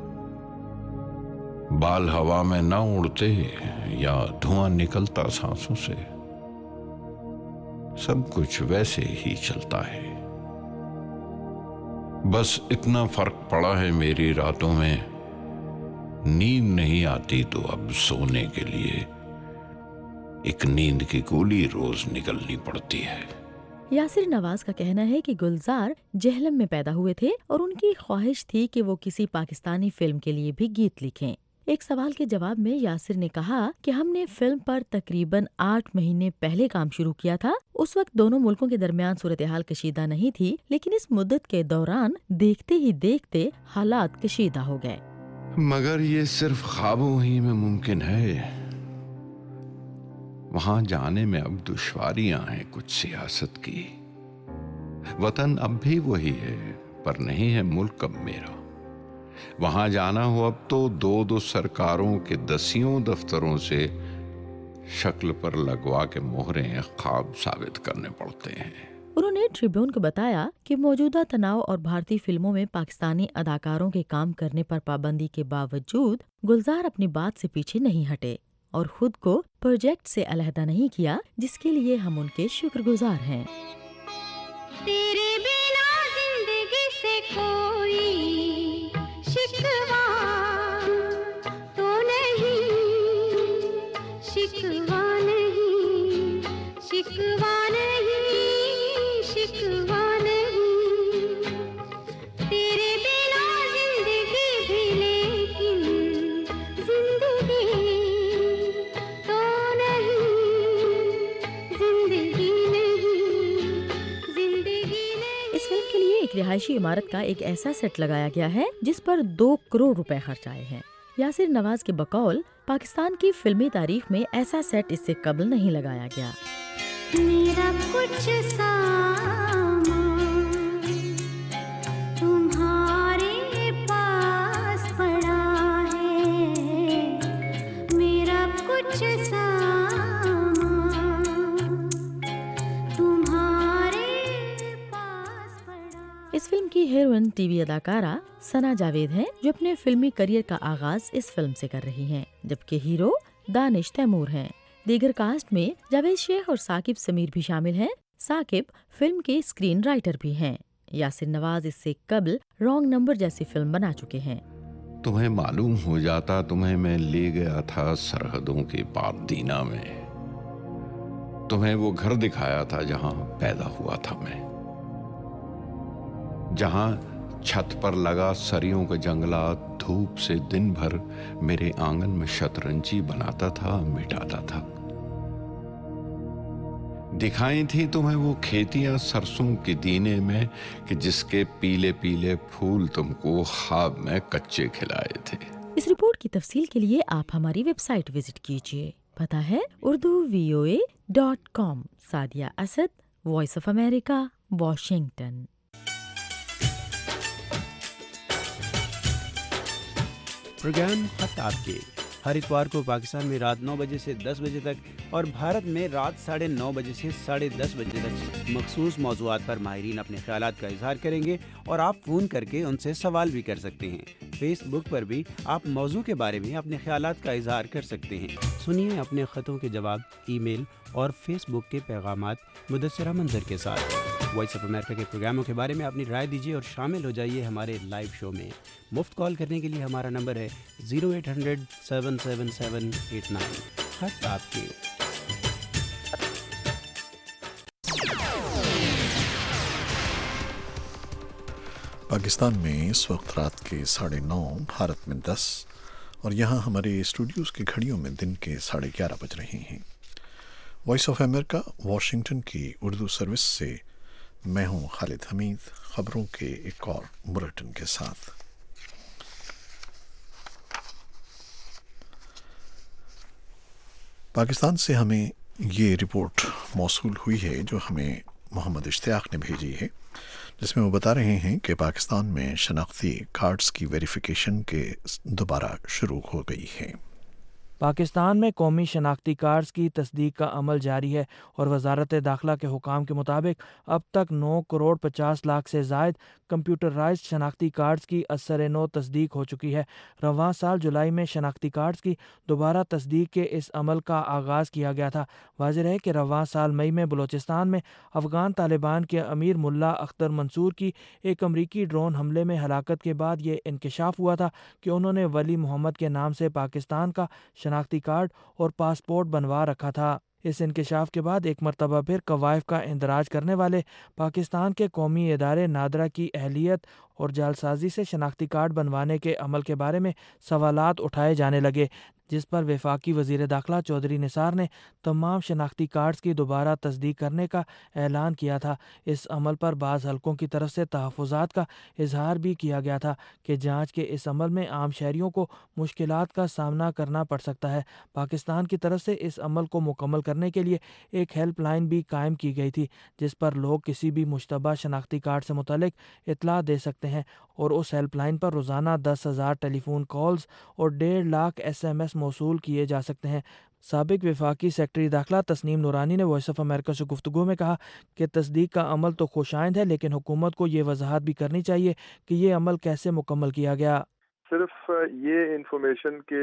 بال ہوا میں نہ اڑتے یا دھواں نکلتا سانسوں سے. سب کچھ ویسے ہی چلتا ہے. بس اتنا فرق پڑا ہے میری راتوں میں، نیند نہیں آتی تو اب سونے کے لیے ایک نیند کی گولی روز نکلنی پڑتی ہے. یاسر نواز کا کہنا ہے کہ گلزار جہلم میں پیدا ہوئے تھے اور ان کی خواہش تھی کہ وہ کسی پاکستانی فلم کے لیے بھی گیت لکھیں. ایک سوال کے جواب میں یاسر نے کہا کہ ہم نے فلم پر تقریباً 8 مہینے پہلے کام شروع کیا تھا. اس وقت دونوں ملکوں کے درمیان صورتحال کشیدہ نہیں تھی، لیکن اس مدت کے دوران دیکھتے ہی دیکھتے حالات کشیدہ ہو گئے. مگر یہ صرف خوابوں ہی میں ممکن ہے. وہاں جانے میں اب دشواریاں ہیں کچھ سیاست کی. وطن اب بھی وہی ہے پر نہیں ہے ملک اب میرا. وہاں جانا ہو اب تو 2 سرکاروں کے 10 دفتروں سے شکل پر لگوا کے مہریں خواب ثابت کرنے پڑتے ہیں. انہوں نے ٹریبیون کو بتایا کہ موجودہ تناؤ اور بھارتی فلموں میں پاکستانی اداکاروں کے کام کرنے پر پابندی کے باوجود گلزار اپنی بات سے پیچھے نہیں ہٹے اور خود کو پروجیکٹ سے علیحدہ نہیں کیا، جس کے لیے ہم ان کے شکر گزار ہیں. تیرے بنا زندگی سے کوئی شکوہ تو نہیں، شکوہ نہیں، شکوہ نہیں، شکوہ نہیں. تیرے بنا زندگی بھی لیکن زندگی تو نہیں، زندگی نہیں، زندگی نہیں. اس فلم کے لیے ایک رہائشی عمارت کا ایک ایسا سیٹ لگایا گیا ہے جس پر 2 کروڑ روپے خرچ آئے ہیں. یاسر نواز کے بقول پاکستان کی فلمی تاریخ میں ایسا سیٹ اس سے قبل نہیں لگایا گیا. میرا کچھ سامان تمہارے پاس پڑا ہے، میرا کچھ سامان تمہارے پاس پڑا. اس فلم کی ہیروئن ٹی وی اداکارہ ثنا جاوید ہیں، جو اپنے فلمی کریئر کا آغاز اس فلم سے کر رہی ہیں، جبکہ ہیرو دانش تیمور ہیں. دیگر کاسٹ میں جاوید شیخ اور ثاقب سمیر بھی شامل ہیں. ثاقب فلم کے اسکرین رائٹر بھی ہیں. یاسر نواز اس سے قبل رانگ نمبر جیسی فلم بنا چکے ہیں. تمہیں معلوم ہو جاتا تمہیں میں لے گیا تھا سرحدوں کے پار دینا میں. تمہیں وہ گھر دکھایا تھا جہاں پیدا ہوا تھا میں، جہاں چھت پر لگا سریوں کے جنگلات دھوپ سے دن بھر میرے آنگن میں شطرنجی بناتا تھا، مٹاتا تھا. دکھائی تھی تمہیں وہ کھیتیاں سرسوں کے دینے میں کہ جس کے پیلے پیلے پھول تم کو خواب میں کچے کھلائے تھے. اس رپورٹ کی تفصیل کے لیے آپ ہماری ویب سائٹ وزٹ کیجیے. پتہ ہے urduvoa.com. Sadia Asad, voice of America, Washington. Programme خط آپ کے ہر اتوار کو پاکستان میں رات 9 بجے سے 10 بجے تک اور بھارت میں رات 9:30 بجے سے 10:30 بجے تک مخصوص موضوعات پر ماہرین اپنے خیالات کا اظہار کریں گے اور آپ فون کر کے ان سے سوال بھی کر سکتے ہیں۔ فیس بک پر بھی آپ موضوع کے بارے میں اپنے خیالات کا اظہار کر سکتے ہیں۔ سنیے اپنے خطوں کے جواب ای میل اور فیس بک کے پیغامات مدثرہ منظر کے ساتھ۔ وائس آف امریکہ کے پروگراموں کے بارے میں اپنی رائے دیجیے اور شامل ہو جائیے ہمارے لائیو شو میں۔ مفت کال کرنے کے لیے ہمارا نمبر ہے 0800-777-89۔ خط آپ کے۔ پاکستان میں اس وقت رات کے 9:30، بھارت میں 10 اور یہاں ہمارے اسٹوڈیوز کی گھڑیوں میں دن کے 11:30 بج رہے ہیں۔ وائس آف امریکہ واشنگٹن کی اردو سروس سے میں ہوں خالد حمید، خبروں کے ایک اور بلیٹن کے ساتھ۔ پاکستان سے ہمیں یہ رپورٹ موصول ہوئی ہے جو ہمیں محمد اشتیاق نے بھیجی ہے، جس میں وہ بتا رہے ہیں کہ پاکستان میں شناختی کارڈز کی ویریفیکیشن کے دوبارہ شروع ہو گئی ہے۔ پاکستان میں قومی شناختی کارڈز کی تصدیق کا عمل جاری ہے اور وزارت داخلہ کے حکام کے مطابق اب تک 9,50,00,000 سے زائد کمپیوٹرائزڈ شناختی کارڈز کی اثر نو تصدیق ہو چکی ہے۔ رواں سال جولائی میں شناختی کارڈز کی دوبارہ تصدیق کے اس عمل کا آغاز کیا گیا تھا۔ واضح ہے کہ رواں سال مئی میں بلوچستان میں افغان طالبان کے امیر ملا اختر منصور کی ایک امریکی ڈرون حملے میں ہلاکت کے بعد یہ انکشاف ہوا تھا کہ انہوں نے ولی محمد کے نام سے پاکستان کا شناختی کارڈ اور پاسپورٹ بنوا رکھا تھا۔ اس انکشاف کے بعد ایک مرتبہ پھر قوائف کا اندراج کرنے والے پاکستان کے قومی ادارے نادرا کی اہلیت اور جعلسازی سے شناختی کارڈ بنوانے کے عمل کے بارے میں سوالات اٹھائے جانے لگے، جس پر وفاقی وزیر داخلہ چودھری نثار نے تمام شناختی کارڈز کی دوبارہ تصدیق کرنے کا اعلان کیا تھا۔ اس عمل پر بعض حلقوں کی طرف سے تحفظات کا اظہار بھی کیا گیا تھا کہ جانچ کے اس عمل میں عام شہریوں کو مشکلات کا سامنا کرنا پڑ سکتا ہے۔ پاکستان کی طرف سے اس عمل کو مکمل کرنے کے لیے ایک ہیلپ لائن بھی قائم کی گئی تھی، جس پر لوگ کسی بھی مشتبہ شناختی کارڈ سے متعلق اطلاع دے سکتے ہیں اور اس ہیلپ لائن پر روزانہ 10,000 ٹیلی فون کالز اور 1.5 لاکھ SMS موصول کیے جا سکتے ہیں۔ سابق وفاقی سیکرٹری داخلہ تسنیم نورانی نے وائس آف امریکہ سے گفتگو میں کہا کہ تصدیق کا عمل تو خوشائند ہے، لیکن حکومت کو یہ وضاحت بھی کرنی چاہیے کہ یہ عمل کیسے مکمل کیا گیا۔ صرف یہ انفارمیشن کے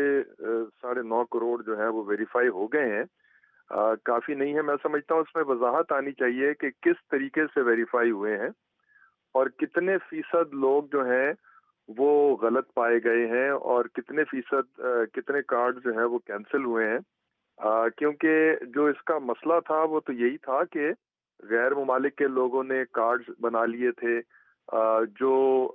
9.5 کروڑ جو ہیں وہ ویریفائی ہو گئے ہیں کافی نہیں ہے۔ میں سمجھتا ہوں اس میں وضاحت آنی چاہیے کہ کس طریقے سے ویریفائی ہوئے ہیں اور کتنے فیصد لوگ جو ہیں وہ غلط پائے گئے ہیں اور کتنے کارڈ جو ہیں وہ کینسل ہوئے ہیں، کیونکہ جو اس کا مسئلہ تھا وہ تو یہی تھا کہ غیر ممالک کے لوگوں نے کارڈز بنا لیے تھے، جو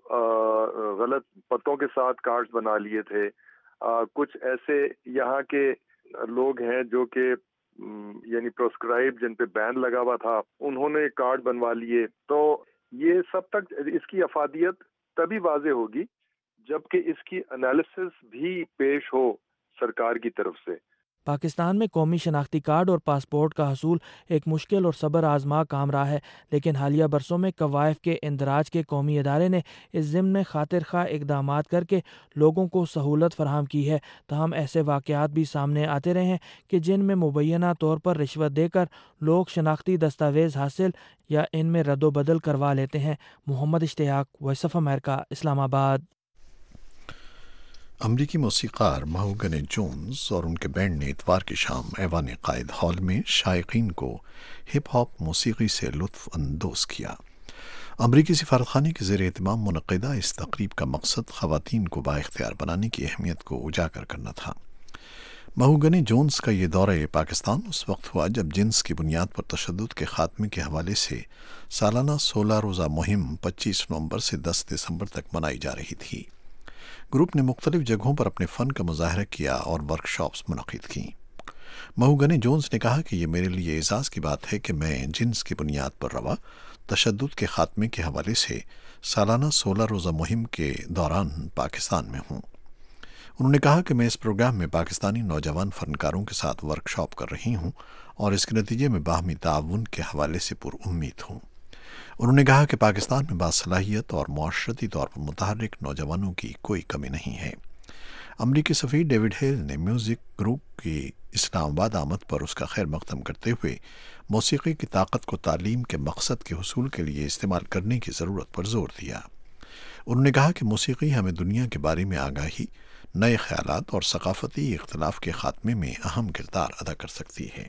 غلط پتوں کے ساتھ کارڈز بنا لیے تھے، کچھ ایسے یہاں کے لوگ ہیں جو کہ یعنی پروسکرائب جن پہ بین لگا ہوا تھا، انہوں نے کارڈ بنوا لیے۔ تو یہ سب تک اس کی افادیت تبھی واضح ہوگی جبکہ اس کی انالیسس بھی پیش ہو سرکار کی طرف سے۔ پاکستان میں قومی شناختی کارڈ اور پاسپورٹ کا حصول ایک مشکل اور صبر آزما کام رہا ہے، لیکن حالیہ برسوں میں قوائف کے اندراج کے قومی ادارے نے اس ضمن میں خاطر خواہ اقدامات کر کے لوگوں کو سہولت فراہم کی ہے۔ تاہم ایسے واقعات بھی سامنے آتے رہے ہیں کہ جن میں مبینہ طور پر رشوت دے کر لوگ شناختی دستاویز حاصل یا ان میں رد و بدل کروا لیتے ہیں۔ محمد اشتیاق، وائس آف امریکہ، اسلام آباد۔ امریکی موسیقار مہوگنی جونز اور ان کے بینڈ نے اتوار کی شام ایوان قائد ہال میں شائقین کو ہپ ہاپ موسیقی سے لطف اندوز کیا۔ امریکی سفارتخانے کے زیر اہتمام منعقدہ اس تقریب کا مقصد خواتین کو بااختیار بنانے کی اہمیت کو اجاگر کرنا تھا۔ مہوگنی جونز کا یہ دورہ پاکستان اس وقت ہوا جب جنس کی بنیاد پر تشدد کے خاتمے کے حوالے سے سالانہ 16 روزہ مہم 25 نومبر سے 10 دسمبر تک منائی جا رہی تھی۔ گروپ نے مختلف جگہوں پر اپنے فن کا مظاہرہ کیا اور ورکشاپس منعقد کیں۔ مہوگنی جونز نے کہا کہ یہ میرے لیے اعزاز کی بات ہے کہ میں جنس کی بنیاد پر روا تشدد کے خاتمے کے حوالے سے سالانہ 16 روزہ مہم کے دوران پاکستان میں ہوں۔ انہوں نے کہا کہ میں اس پروگرام میں پاکستانی نوجوان فنکاروں کے ساتھ ورکشاپ کر رہی ہوں اور اس کے نتیجے میں باہمی تعاون کے حوالے سے پر امید ہوں۔ انہوں نے کہا کہ پاکستان میں باصلاحیت اور معاشرتی طور پر متحرک نوجوانوں کی کوئی کمی نہیں ہے۔ अमरीकी सफ़ीर डेविड हेल ने म्यूज़िक ग्रुप की इस्लामाबाद आमद पर उसका खैर मकदम करते हुए मौसीकी की ताकत को तालीम के मकसद के हुसूल के लिए इस्तेमाल करने की ज़रूरत पर जोर दिया। उन्होंने कहा कि मौसीकी हमें दुनिया के बारे में आगाही, नए ख्यालात और सकाफ़ती इख्तलाफ के ख़ात्मे में अहम किरदार अदा कर सकती है।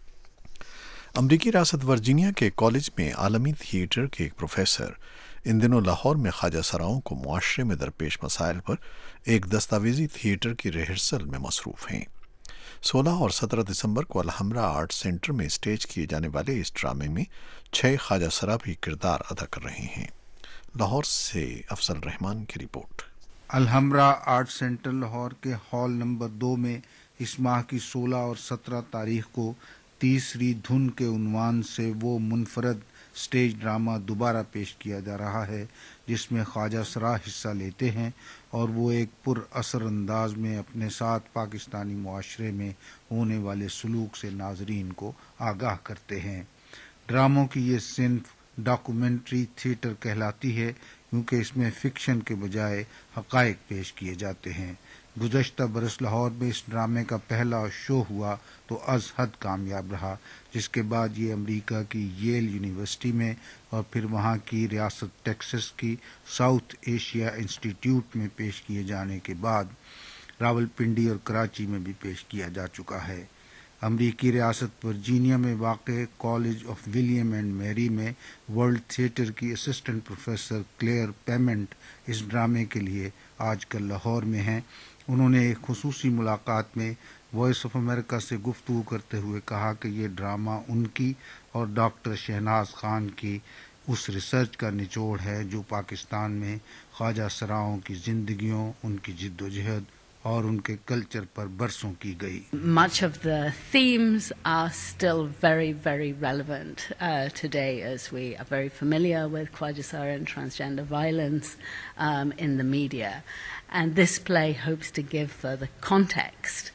अमरीकी रियासत वर्जीनिया के कॉलेज में आलमी थिएटर के एक प्रोफेसर इन दिनों लाहौर में ख्वाजा सराओं को मुआशरे में दरपेश मसाइल पर एक दस्तावेजी थिएटर की रिहर्सल में मसरूफ़ हैं। 16 और 17 दिसंबर को अलहमरा आर्ट सेंटर में स्टेज किए जाने वाले इस ड्रामे में 6 ख्वाजा सरा भी किरदार अदा कर रहे हैं। लाहौर से अफजल रहमान की report. Alhamra art centre Lahore के हॉल नंबर 2 में इस माह की 16 और 17 तारीख को तीसरी धुन के उन्वान से वो मुनफरद स्टेज ड्रामा दोबारा पेश किया जा रहा है जिसमें ख्वाजा सरा हिस्सा लेते हैं और वो एक पुरअसर अंदाज में अपने साथ पाकिस्तानी मुआशरे में होने वाले सलूक से नाजरीन को आगाह करते हैं। ड्रामों की ये सिन्फ डॉक्यूमेंट्री थिएटर कहलाती है क्योंकि इसमें फिक्शन के बजाय हक़ाइक़ पेश किए जाते हैं। गुज़श्ता बरस लाहौर में इस ड्रामे का पहला शो हुआ तो अज़ हद कामयाब रहा, जिसके बाद ये अमेरिका की येल यूनिवर्सिटी में और फिर वहाँ की रियासत टेक्सास की साउथ एशिया इंस्टीट्यूट में पेश किए जाने के बाद रावलपिंडी और कराची में भी पेश किया जा चुका है। अमरीकी रियासत वर्जीनिया में वाक़ college of William and Mary में वर्ल्ड थिएटर की असिस्टेंट प्रोफेसर क्लेयर पेमेंट इस ड्रामे के लिए आजकल लाहौर में हैं। उन्होंने एक खुसूसी मुलाकात में वॉइस ऑफ अमेरिका से गुफ्तगू करते हुए कहा कि ये ड्रामा उनकी और डॉक्टर शहनाज खान की उस रिसर्च का निचोड़ है जो पाकिस्तान में ख्वाजा सराओं की जिंदगियों, उनकी जिद्दोजहद और उनके कल्चर पर बरसों की गई। Much of the themes are still very, very relevant today, as we are very familiar with Khwaja Sara and transgender violence in the media. And this play hopes to give further context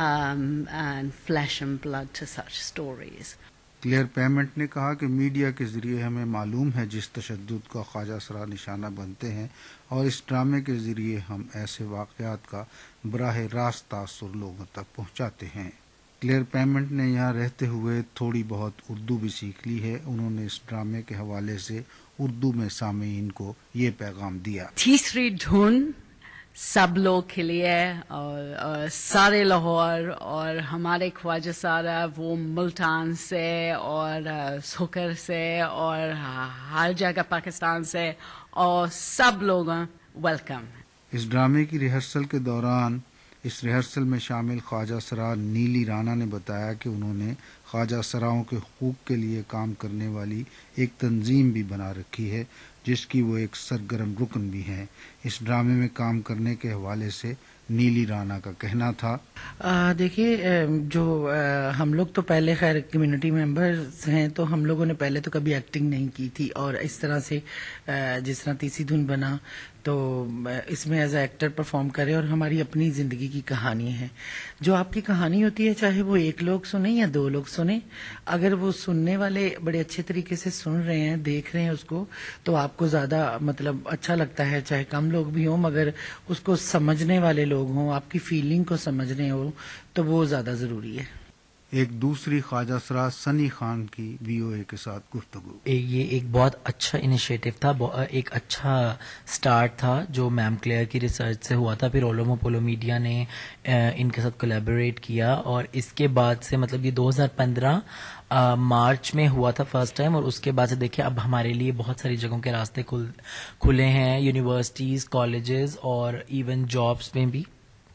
and flesh and blood to such stories. Claire Pamment ने कहा कि media के ज़रिए हमें मालूम है जिस तशद्दुद का ख्वाजा सरा निशाना बनते हैं और इस ड्रामे के ज़रिए हम ऐसे वाक़यात का बराह रास्त तासुर लोगों तक पहुँचाते हैं। क्लेयर पेमेंट ने यहाँ रहते हुए थोड़ी बहुत उर्दू भी सीख ली है। उन्होंने इस ड्रामे के हवाले से उर्दू में सामीन को ये पैगाम दिया। तीसरी धुन सब लोग के लिए और सारे लाहौर और हमारे ख्वाजा सारा वो मुल्तान से और सुकर से और हर जगह पाकिस्तान से और सब लोग वेलकम। इस ड्रामे की रिहर्सल के दौरान इस रिहर्सल में शामिल ख्वाजा सरा नीली राना ने बताया कि उन्होंने ख्वाजा सराओं के हुकूक के लिए काम करने वाली एक तंजीम भी बना रखी है जिसकी वो एक सरगर्म रुकन भी हैं। इस ड्रामे में काम करने के हवाले से नीली राना का कहना था, देखिए जो हम लोग तो पहले खैर कम्युनिटी मेंबर्स हैं तो हम लोगों ने पहले तो कभी एक्टिंग नहीं की थी और इस तरह से जिस तरह तीसरी धुन बना तो इसमें एज ए एक्टर परफॉर्म करें और हमारी अपनी ज़िंदगी की कहानी है। जो आपकी कहानी होती है चाहे वो एक लोग सुने या दो लोग सुने, अगर वो सुनने वाले बड़े अच्छे तरीके से सुन रहे हैं, देख रहे हैं उसको, तो आपको ज़्यादा मतलब अच्छा लगता है। चाहे कम लोग भी हों मगर उसको समझने वाले लोग हों, आपकी फीलिंग को समझने हो, तो वो ज़्यादा ज़रूरी है। एक दूसरी ख्वाजा सरा सनी खान की VOA के साथ गुफ्तगू। ये एक बहुत अच्छा इनिशिएटिव था, एक अच्छा स्टार्ट था जो मैम क्लेयर की रिसर्च से हुआ था। फिर ओलोमो पोलो मीडिया ने इनके साथ कोलैबोरेट किया और इसके बाद से मतलब ये 2015 मार्च में हुआ था फर्स्ट टाइम और उसके बाद से देखिए अब हमारे लिए बहुत सारी जगहों के रास्ते खुले हैं, यूनिवर्सिटीज़, कॉलेजेस और इवन जॉब्स में भी।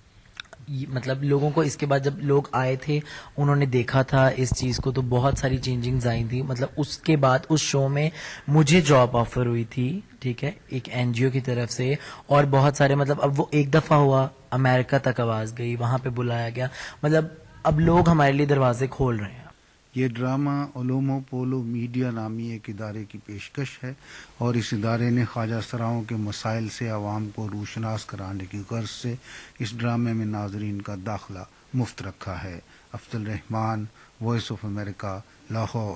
मतलब लोगों को इसके बाद जब लोग आए थे उन्होंने देखा था इस चीज़ को तो बहुत सारी चेंजिंग्स आई थी। मतलब उसके बाद उस शो में मुझे जॉब ऑफर हुई थी, ठीक है, एक NGO की तरफ से और बहुत सारे मतलब अब वो एक दफ़ा हुआ अमेरिका तक आवाज़ गई, वहाँ पे बुलाया गया, मतलब अब लोग हमारे लिए दरवाजे खोल रहे हैं। ये ड्रामा ओलोमो पोलो मीडिया नामी एक इदारे की पेशकश है और इस इदारे ने ख्वाजा सराओं के मसाइल से आवाम को रूशनास कराने की गर्ज से इस ड्रामे में नाजरीन का दाखिला मुफ्त रखा है। Afzal Rahman, voice of America, Lahore.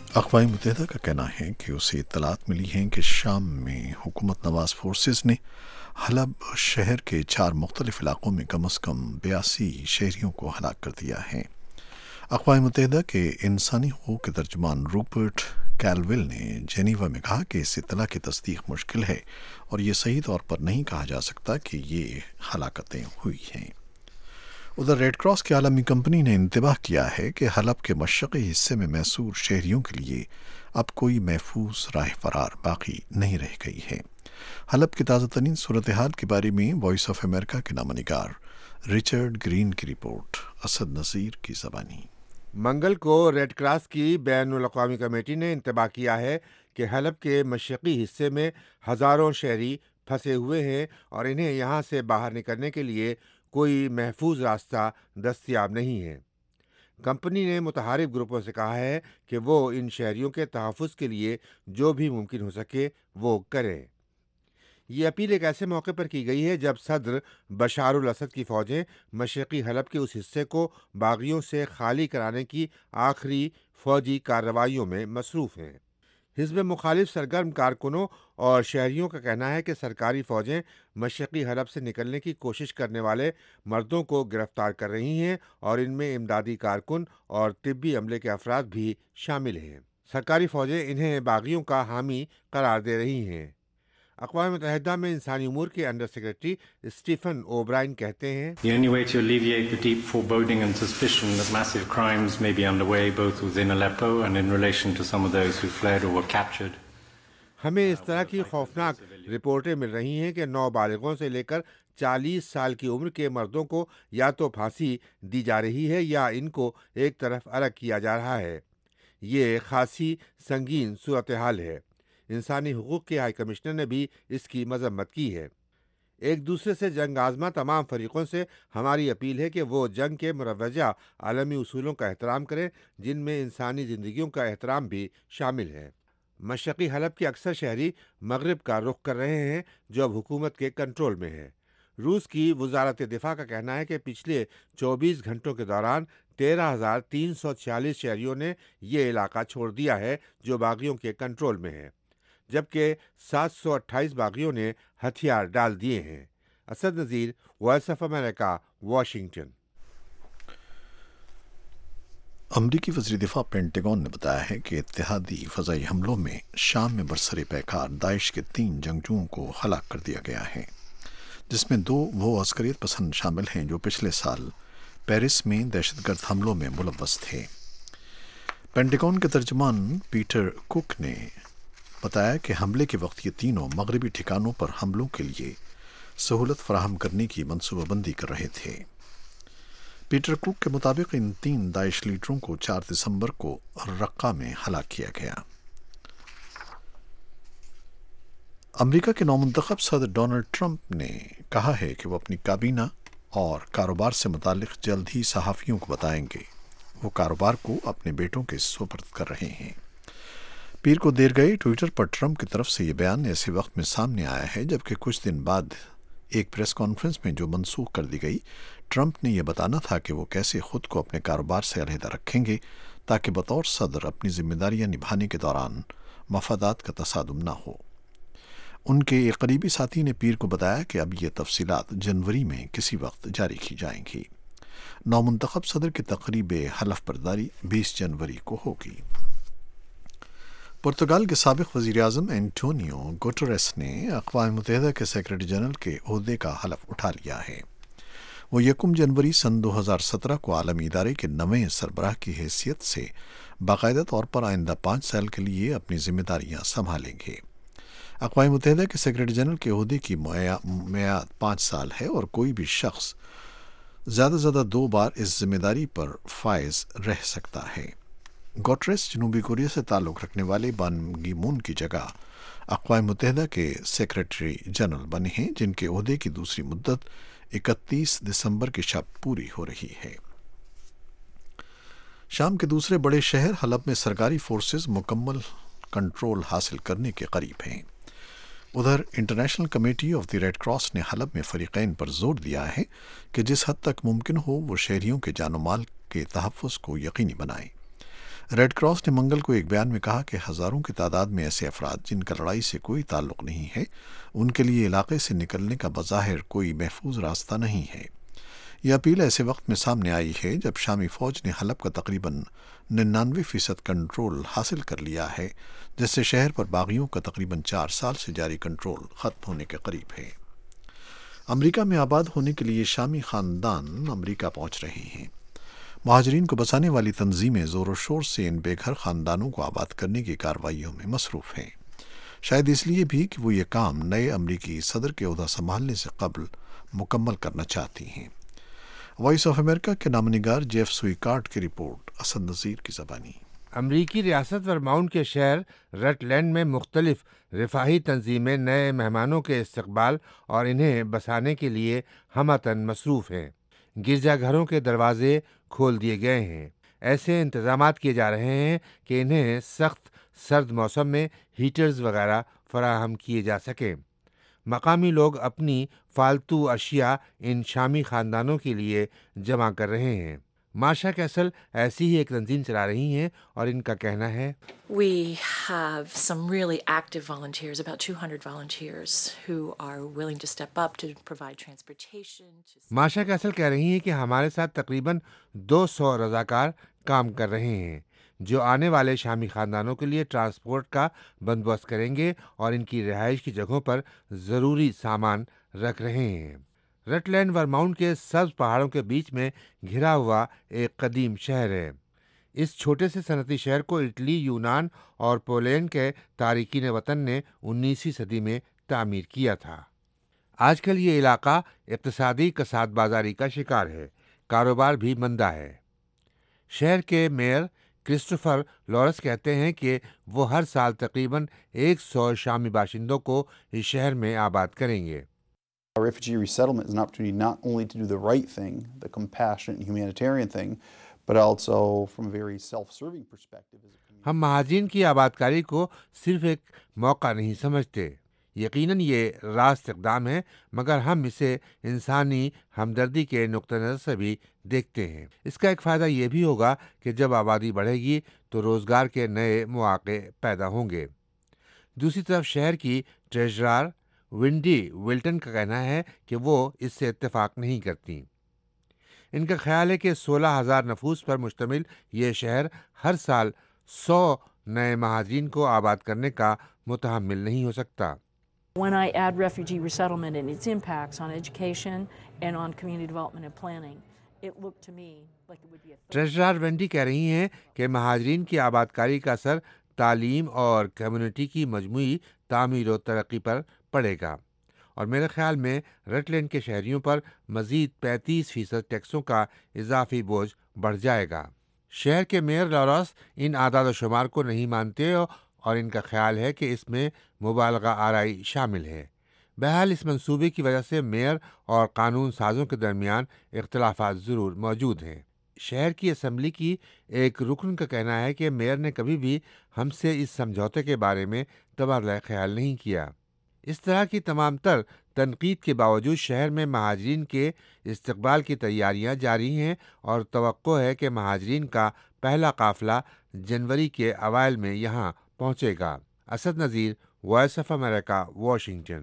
अक़वाम मुत्तहिदा का कहना है कि उसे इत्तलात मिली हैं कि शाम में हुकूमत नवाज फोर्सेस ने हलब शहर के 4 मुख्तलिफ इलाक़ों में कम अज़ कम 82 शहरियों को हलाक कर दिया है। अक़वाम मुत्तहिदा के इंसानी हकूक़ के तर्जुमान रूपर्ट कैलविल ने जेनीवा में कहा कि इस इत्तला की तस्दीक मुश्किल है और ये सही तौर पर नहीं कहा जा सकता कि ये हलाकतें हुई हैं। उधर रेड क्रॉस की आलमी कंपनी ने इंतबाह किया है कि हलब के मशरक़ी हिस्से में महसूर शहरियों के लिए अब कोई महफूज राह फरार बाकी नहीं रह गई है। हलब की ताज़ा तरीन सूरत हाल के बारे में वॉइस ऑफ अमेरिका के नामनिगार रिचर्ड ग्रीन की रिपोर्ट, असद नज़ीर की ज़बानी। मंगल को रेड क्रॉस की बैनुल-अक़वामी कमेटी ने इंतबाह किया है कि हलब के मशरक़ी हिस्से में हज़ारों शहरी फंसे हुए हैं और इन्हें यहाँ से बाहर निकलने के लिए कोई महफूज रास्ता दस्तयाब नहीं है। कंपनी ने मुतहारिब ग्रुपों से कहा है कि वो इन शहरियों के तहफ़्फ़ुज़ के लिए जो भी मुमकिन हो सके वो करें। ये अपील एक ऐसे मौके पर की गई है जब सदर बशारुल असद की फ़ौजें मशरक़ी हलब के उस हिस्से को बागियों से खाली कराने की आखिरी फ़ौजी कार्रवाइयों में मसरूफ़ हैं। हिज़्ब मुखालिफ सरगर्म कारकुनों और शहरियों का कहना है कि सरकारी फ़ौजें मशरक़ी हलब से निकलने की कोशिश करने वाले मर्दों को गिरफ्तार कर रही हैं और इनमें इमदादी कारकुन और तिब्बी अमले के अफराद भी शामिल हैं। सरकारी फ़ौजें इन्हें बागियों का हामी करार दे रही हैं। अक़वाम मुत्तहिदा में इंसानी उमूर के अंडर सेक्रेटरी स्टीफन ओब्राइन कहते हैं, The only way to alleviate the deep foreboding and suspicion that massive crimes may be underway both within Aleppo and in relation to some of those who fled or were captured. हमें इस तरह की खौफनाक रिपोर्टें मिल रही हैं कि नाबालिगों से लेकर 40 साल की उम्र के मर्दों को या तो फांसी दी जा रही है या इनको एक तरफ अलग किया जा रहा है। ये खासी संगीन सूरत हाल है। इंसानी हुकूक़ के हाई कमिश्नर ने भी इसकी मजम्मत की है। एक दूसरे से जंग आज़मा तमाम फरीक़ों से हमारी अपील है कि वो जंग के मुरव्वजा आलमी उसूलों का एहतराम करें, जिनमें इंसानी ज़िंदगियों का एहतराम भी शामिल है। मशरक़ी हलब के अक्सर शहरी मगरिब का रुख कर रहे हैं जो अब हुकूमत के कंट्रोल में है। रूस की वज़ारत दिफ़ा का कहना है कि पिछले 24 घंटों के दौरान 13,346 शहरियों ने ये इलाका छोड़ दिया है जो बागियों के कंट्रोल में है, जबकि 728 बागियों ने हथियार डाल दिए हैं। Asad Nazir, voice of America, Washington. अमरीकी वज़ीर दिफ़ा पेंटागन ने बताया है कि इत्तेहादी फ़ज़ाई हमलों में शाम में बरसरे पैकार दाइश के 3 जंगजुओं को हलाक कर दिया गया है, जिसमें 2 वो अस्करियत पसंद शामिल हैं जो पिछले साल पेरिस में दहशतगर्द हमलों में मुलव्वस थे। पेंटागन के तर्जुमान पीटर कुक ने बताया कि हमले के वक्त ये तीनों मगरबी ठिकानों पर हमलों के लिए सहूलत फराहम करने की मनसूबाबंदी कर रहे थे। पीटर कुक के मुताबिक इन 3 दाइश लीडरों को 4 दिसंबर को रक्का में हलाक किया गया। अमेरिका के नौमुंतखब सदर डोनाल्ड ट्रंप ने कहा है कि वो अपनी काबीना और कारोबार से मुतालिक जल्द ही सहाफ़ियों को बताएंगे। वो कारोबार को अपने बेटों के सुपर्द कर रहे हैं। पीर को देर गए ट्विटर पर ट्रंप की तरफ से ये बयान ऐसे वक्त में सामने आया है जबकि कुछ दिन बाद एक प्रेस कॉन्फ्रेंस में जो मनसूख कर दी गई, ट्रंप ने यह बताना था कि वो कैसे खुद को अपने कारोबार से अलहदा रखेंगे ताकि बतौर सदर अपनी जिम्मेदारियां निभाने के दौरान मफादात का तसादुम ना हो। उनके एक करीबी साथी ने पीर को बताया कि अब ये तफसीलात जनवरी में किसी वक्त जारी की जाएंगी। नौमुंतखब सदर की तकरीब हलफ बर्दारी 20 जनवरी को होगी। पुर्तगाल के साबिक़ वज़ीर आज़म एंटोनियो गुटेरेस ने अक़वाम मुत्तहिदा के सेक्रेटरी जनरल के ओहदे का हलफ उठा लिया है। वो 1 जनवरी सन 2017 को आलमी इदारे के नवे सरबराह की हैसियत से बाकायदा तौर पर आइंदा 5 साल के लिए अपनी जिम्मेदारियां संभालेंगे। अक़वाम मुत्तहिदा के सेक्रेटरी जनरल के ओहदे की मियाद 5 साल है और कोई भी शख्स ज़्यादा से ज़्यादा 2 बार इस जिम्मेदारी पर फायज रह सकता है। गुटेरेस जनूबी कोरिया से ताल्लुक़ रखने वाले बान की मून की जगह अक़वाम मुत्तहिदा के सेक्रेटरी जनरल बने हैं, जिनके ओहदे की दूसरी मुद्दत 31 दिसंबर की शब पूरी हो रही है। शाम के दूसरे बड़े शहर हलब में सरकारी फोर्सेस मुकम्मल कंट्रोल हासिल करने के करीब हैं। उधर international committee of the Red Cross ने हलब में फरीक़ैन पर जोर दिया है कि जिस हद तक मुमकिन हो वो शहरियों के जानो माल के तहफ़्फ़ुज़ को यकीनी बनाएं। ریڈ کراس نے منگل کو ایک بیان میں کہا کہ ہزاروں کی تعداد میں ایسے افراد جن کا لڑائی سے کوئی تعلق نہیں ہے، ان کے لیے علاقے سے نکلنے کا بظاہر کوئی محفوظ راستہ نہیں ہے۔ یہ اپیل ایسے وقت میں سامنے آئی ہے جب شامی فوج نے حلب کا تقریباً 99% کنٹرول حاصل کر لیا ہے، جس سے شہر پر باغیوں کا تقریباً 4 سال سے جاری کنٹرول ختم ہونے کے قریب ہے۔ امریکہ میں آباد ہونے کے لیے شامی خاندان امریکہ پہنچ رہے ہیں۔ مہاجرین کو بسانے والی تنظیمیں زور و شور سے ان بے گھر خاندانوں کو آباد کرنے کی کارروائیوں میں مصروف ہیں، شاید اس لیے بھی کہ وہ یہ کام نئے امریکی صدر کے عہدہ سنبھالنے سے قبل مکمل کرنا چاہتی ہیں۔ وائس آف امریکہ کے نامہ نگار جیف سوئیکارٹ کی رپورٹ، اسد نذیر کی زبانی۔ امریکی ریاست ورماؤنٹ کے شہر رٹ لینڈ میں مختلف رفاہی تنظیمیں نئے مہمانوں کے استقبال اور انہیں بسانے کے لیے ہمہ مصروف ہیں۔ گرجا گھروں کے دروازے کھول دیے گئے ہیں، ایسے انتظامات کیے جا رہے ہیں کہ انہیں سخت سرد موسم میں ہیٹرز وغیرہ فراہم کیے جا سکیں۔ مقامی لوگ اپنی فالتو اشیاء ان شامی خاندانوں کے لیے جمع کر رہے ہیں۔ مارشا کیسل ایسی ہی ایک تنظیم چلا رہی ہیں اور ان کا کہنا ہے We have some really active volunteers, about 200 volunteers who are willing to step up to provide transportation. Marsha Kessel کہہ رہی ہیں کہ ہمارے ساتھ تقریباً 200 رضاکار کام کر رہے ہیں جو آنے والے شامی خاندانوں کے لیے ٹرانسپورٹ کا بندوبست کریں گے اور ان کی رہائش کی جگہوں پر ضروری سامان رکھ رہے ہیں۔ رٹ لینڈ ورماؤنٹ کے سبز پہاڑوں کے بیچ میں گھرا ہوا ایک قدیم شہر ہے۔ اس چھوٹے سے صنعتی شہر کو اٹلی، یونان اور پولینڈ کے تارکین وطن نے 19ویں صدی میں تعمیر کیا تھا۔ آج کل یہ علاقہ اقتصادی کساد بازاری کا شکار ہے، کاروبار بھی مندہ ہے۔ شہر کے میئر کرسٹوفر لورس کہتے ہیں کہ وہ ہر سال تقریباً 100 شامی باشندوں کو اس شہر میں آباد کریں گے۔ Refugee resettlement is an opportunity not only to do the right thing, the compassionate and humanitarian thing, but also from a very self-serving perspective. ہم مہاجرین کی آباد کاری کو صرف ایک موقع نہیں سمجھتے، یقیناً یہ راست اقدام ہے، مگر ہم اسے انسانی ہمدردی کے نقطہ نظر سے بھی دیکھتے ہیں۔ اس کا ایک فائدہ یہ بھی ہوگا کہ جب آبادی بڑھے گی تو روزگار کے نئے مواقع پیدا ہوں گے۔ دوسری طرف شہر کی ٹریجرار ونڈی ولٹن کا کہنا ہے کہ وہ اس سے اتفاق نہیں کرتی۔ ان کا خیال ہے کہ 16,000 نفوس پر مشتمل یہ شہر ہر سال 100 نئے مہاجرین کو آباد کرنے کا متحمل نہیں ہو سکتا۔ When I add refugee resettlement and its impacts on education and on community development and planning, it looked to me like it would be a ٹریجرار ونڈی کہہ رہی ہیں کہ مہاجرین کی آباد کاری کا اثر تعلیم اور کمیونٹی کی مجموعی تعمیر و ترقی پر پڑے گا، اور میرے خیال میں رٹ لینڈ کے شہریوں پر مزید 35% ٹیکسوں کا اضافی بوجھ بڑھ جائے گا۔ شہر کے میئر لاروس ان اعداد و شمار کو نہیں مانتے اور ان کا خیال ہے کہ اس میں مبالغہ آرائی شامل ہے۔ بہرحال اس منصوبے کی وجہ سے میئر اور قانون سازوں کے درمیان اختلافات ضرور موجود ہیں۔ شہر کی اسمبلی کی ایک رکن کا کہنا ہے کہ میئر نے کبھی بھی ہم سے اس سمجھوتے کے بارے میں تبادلہ خیال نہیں کیا۔ اس طرح کی تمام تر تنقید کے باوجود شہر میں مہاجرین کے استقبال کی تیاریاں جاری ہیں اور توقع ہے کہ مہاجرین کا پہلا قافلہ جنوری کے اوائل میں یہاں پہنچے گا۔ Asad Nazir, voice of America, Washington.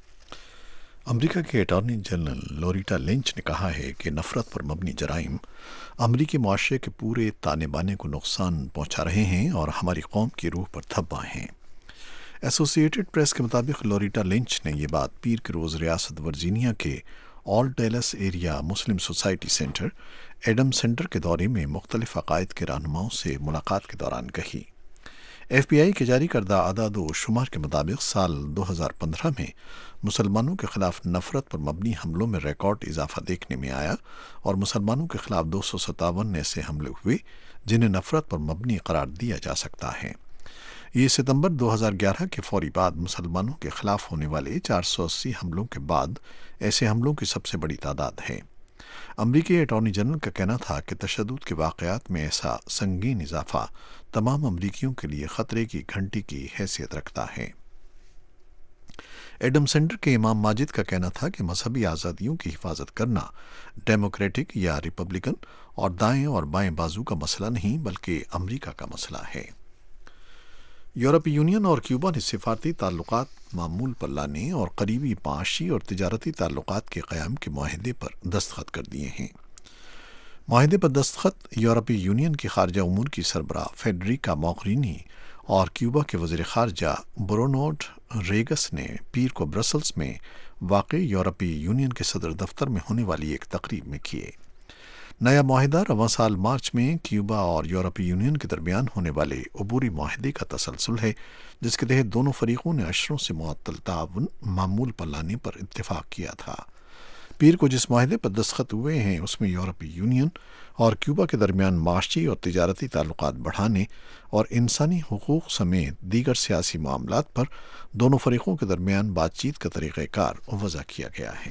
America کے اٹارنی جنرل لوریٹا لنچ نے کہا ہے کہ نفرت پر مبنی جرائم امریکی معاشرے کے پورے تانے بانے کو نقصان پہنچا رہے ہیں اور ہماری قوم کی روح پر دھبا ہیں۔ ایسوسی ایٹڈ پریس کے مطابق لوریٹا لنچ نے یہ بات پیر کے روز ریاست ورجینیا کے All Dulles Area Muslim Society centre Adam centre کے دورے میں مختلف عقائد کے رہنماؤں سے ملاقات کے دوران کہی۔ ایف بی آئی کے جاری کردہ اعداد و شمار کے مطابق سال 2015 میں مسلمانوں کے خلاف نفرت پر مبنی حملوں میں ریکارڈ اضافہ دیکھنے میں آیا اور مسلمانوں کے خلاف 257 ایسے حملے ہوئے جنہیں نفرت پر مبنی قرار دیا جا سکتا ہے۔ یہ ستمبر 2011 کے فوری بعد مسلمانوں کے خلاف ہونے والے 480 حملوں کے بعد ایسے حملوں کی سب سے بڑی تعداد ہے۔ امریکی اٹارنی جنرل کا کہنا تھا کہ تشدد کے واقعات میں ایسا سنگین اضافہ تمام امریکیوں کے لیے خطرے کی گھنٹی کی حیثیت رکھتا ہے۔ ایڈم سینڈر کے امام ماجد کا کہنا تھا کہ مذہبی آزادیوں کی حفاظت کرنا ڈیموکریٹک یا ریپبلکن اور دائیں اور بائیں بازو کا مسئلہ نہیں بلکہ امریکہ کا مسئلہ ہے۔ یورپی یونین اور کیوبا نے سفارتی تعلقات معمول پر لانے اور قریبی معاشی اور تجارتی تعلقات کے قیام کے معاہدے پر دستخط کر دیے ہیں۔ معاہدے پر دستخط یورپی یونین کی خارجہ امور کی سربراہ فیڈریکا موغرینی اور کیوبا کے وزیر خارجہ برونوڈ ریگس نے پیر کو برسلز میں واقع یورپی یونین کے صدر دفتر میں ہونے والی ایک تقریب میں کیے۔ نیا معاہدہ رواں سال مارچ میں کیوبا اور یورپی یونین کے درمیان ہونے والے عبوری معاہدے کا تسلسل ہے، جس کے تحت دونوں فریقوں نے اشروں سے معطل تعاون معمول پر لانے پر اتفاق کیا تھا۔ پیر کو جس معاہدے پر دستخط ہوئے ہیں اس میں یورپی یونین اور کیوبا کے درمیان معاشی اور تجارتی تعلقات بڑھانے اور انسانی حقوق سمیت دیگر سیاسی معاملات پر دونوں فریقوں کے درمیان بات چیت کا طریقہ کار وضع کیا گیا ہے۔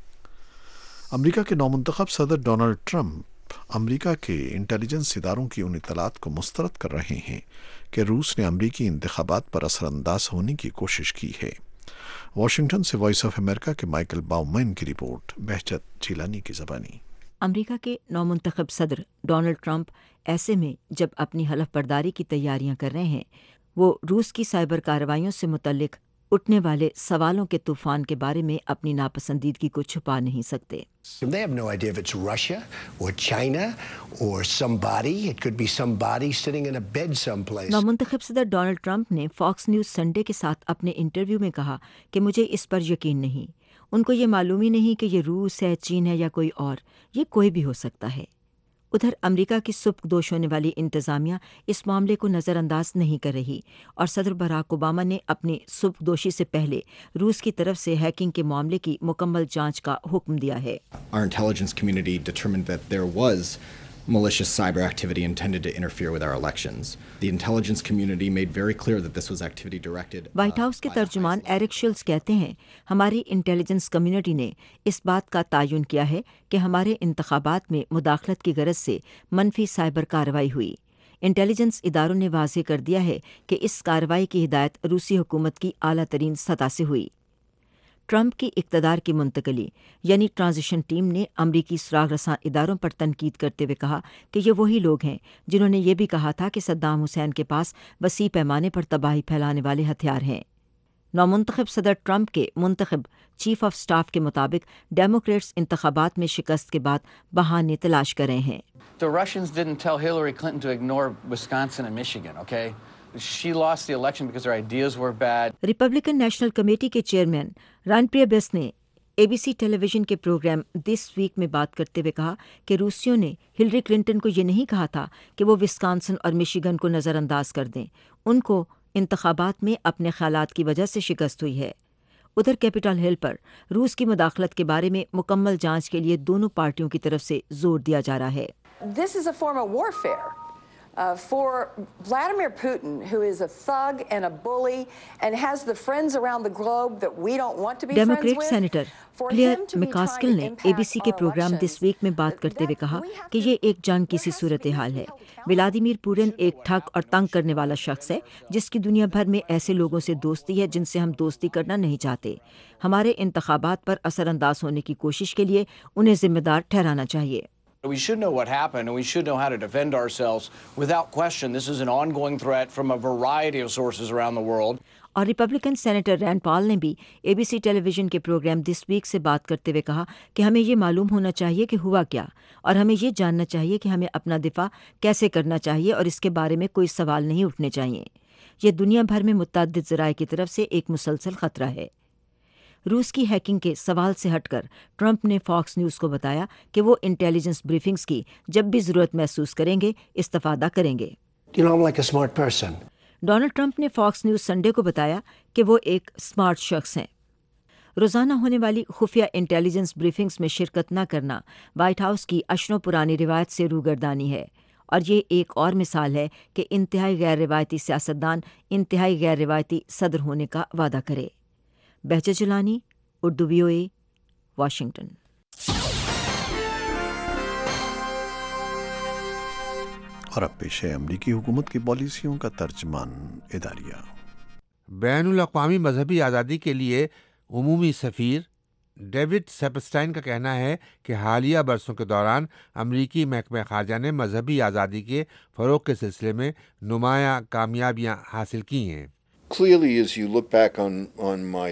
امریکہ کے نومنتخب صدر ڈونلڈ ٹرمپ امریکہ کے انٹیلیجنس اداروں کی ان اطلاعات کو مسترد کر رہے ہیں کہ روس نے امریکی انتخابات پر اثر انداز ہونے کی کوشش کی ہے۔ واشنگٹن سے وائس آف امریکہ کے مائیکل باؤمین کی رپورٹ، بہجت جیلانی کی زبانی۔ امریکہ کے نومنتخب صدر ڈونلڈ ٹرمپ ایسے میں جب اپنی حلف برداری کی تیاریاں کر رہے ہیں، وہ روس کی سائبر کارروائیوں سے متعلق اٹھنے والے سوالوں کے طوفان کے بارے میں اپنی ناپسندیدگی کو چھپا نہیں سکتے۔ They have no idea if it's Russia or China or somebody. It could be somebody sitting in a bed someplace. نومنتخب صدر ڈونلڈ ٹرمپ نے فاکس نیوز سنڈے کے ساتھ اپنے انٹرویو میں کہا کہ مجھے اس پر یقین نہیں۔ ان کو یہ معلوم ہی نہیں کہ یہ روس ہے، چین ہے یا کوئی اور، یہ کوئی بھی ہو سکتا ہے۔ ادھر امریکہ کی سبکدوش ہونے والی انتظامیہ اس معاملے کو نظر انداز نہیں کر رہی اور صدر براک اوباما نے اپنی سبکدوشی سے پہلے روس کی طرف سے ہیکنگ کے معاملے کی مکمل جانچ کا حکم دیا ہے۔ Our intelligence community determined that there was malicious cyber activity intended to interfere with our elections. The intelligence community made very clear that this was activity directed. White House کے ترجمان ایرک شلز کہتے ہیں، ہماری intelligence community نے اس بات کا تعین کیا ہے کہ ہمارے انتخابات میں مداخلت کی غرض سے منفی سائبر کارروائی ہوئی۔ انٹیلیجنس اداروں نے واضح کر دیا ہے کہ اس کارروائی کی ہدایت روسی حکومت کی اعلیٰ ترین سطح سے ہوئی۔ ٹرمپ کی اقتدار کی منتقلی یعنی ٹرانزیشن ٹیم نے امریکی سراغ رساں اداروں پر تنقید کرتے ہوئے کہا کہ یہ وہی لوگ ہیں جنہوں نے یہ بھی کہا تھا کہ صدام حسین کے پاس وسیع پیمانے پر تباہی پھیلانے والے ہتھیار ہیں۔ نومنتخب صدر ٹرمپ کے منتخب چیف آف سٹاف کے مطابق ڈیموکریٹس انتخابات میں شکست کے بعد بہانے تلاش کر رہے ہیں۔ The Russians didn't tell Hillary Clinton to ignore Wisconsin and Michigan, okay? She lost the election because her ideas were bad. Republican National Committee کے چیئرمین ران پریبس نے A B C television کے programme This Week میں بات کرتے ہوئے کہا کہ روسیوں نے ہلری کلنٹن کو یہ نہیں کہا تھا کہ وہ وسکانسن اور میشیگن کو نظر انداز کر دیں، ان کو انتخابات میں اپنے خیالات کی وجہ سے شکست ہوئی ہے۔ ادھر کیپٹل ہل پر روس کی مداخلت کے بارے میں مکمل جانچ کے لیے دونوں پارٹیوں کی طرف سے زور دیا جا رہا ہے۔ This is a form of warfare. For Vladimir Putin, who is a thug and a bully and has the friends around the globe that we don't want to be friends with. Democrat senator Claire McCaskill نے A B سی کے programme This Week میں بات کرتے ہوئے کہا کہ یہ ایک جنگ کی سی صورتحال ہے۔ ولادیمیر پوٹن ایک ٹھگ اور تنگ کرنے والا شخص ہے جس کی دنیا بھر میں ایسے لوگوں سے دوستی ہے جن سے ہم دوستی کرنا نہیں چاہتے۔ ہمارے انتخابات پر اثر انداز ہونے کی کوشش کے لیے انہیں ذمہ دار ٹھہرانا چاہیے۔ We should know what happened and we should know how to defend ourselves. Without question, this is an ongoing threat from a variety of sources around the world. اور ریپبلکن سینیٹر رینڈ پال نے بھی A B C television کے programme This Week سے بات کرتے ہوئے کہا کہ ہمیں یہ معلوم ہونا چاہیے کہ ہوا کیا، اور ہمیں یہ جاننا چاہیے کہ ہمیں اپنا دفاع کیسے کرنا چاہیے اور اس کے بارے میں کوئی سوال نہیں اٹھنے چاہیے۔ یہ دنیا بھر میں متعدد ذرائع کی طرف سے ایک مسلسل خطرہ ہے۔ روس کی ہیکنگ کے سوال سے ہٹ کر ٹرمپ نے فاکس نیوز کو بتایا کہ وہ انٹیلیجنس بریفنگز کی جب بھی ضرورت محسوس کریں گے استفادہ کریں گے۔ ڈونلڈ ٹرمپ نے فاکس نیوز سنڈے کو بتایا کہ وہ ایک اسمارٹ شخص ہیں۔ روزانہ ہونے والی خفیہ انٹیلیجنس بریفنگز میں شرکت نہ کرنا وائٹ ہاؤس کی اشروں پرانی روایت سے روگردانی ہے، اور یہ ایک اور مثال ہے کہ انتہائی غیر روایتی سیاستدان انتہائی غیر روایتی صدر ہونے کا وعدہ کرے۔ Bahjat Jilani, Urdu VOA، Washington. اور اب پیش ہے امریکی حکومت کی پالیسیوں کا ترجمان اداریہ۔ بین الاقوامی مذہبی آزادی کے لیے عمومی سفیر ڈیوڈ سیپسٹائن کا کہنا ہے کہ حالیہ برسوں کے دوران امریکی محکمہ خارجہ نے مذہبی آزادی کے فروغ کے سلسلے میں نمایاں کامیابیاں حاصل کی ہیں. Clearly, as you look back on my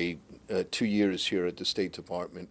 2 years here at the State Department,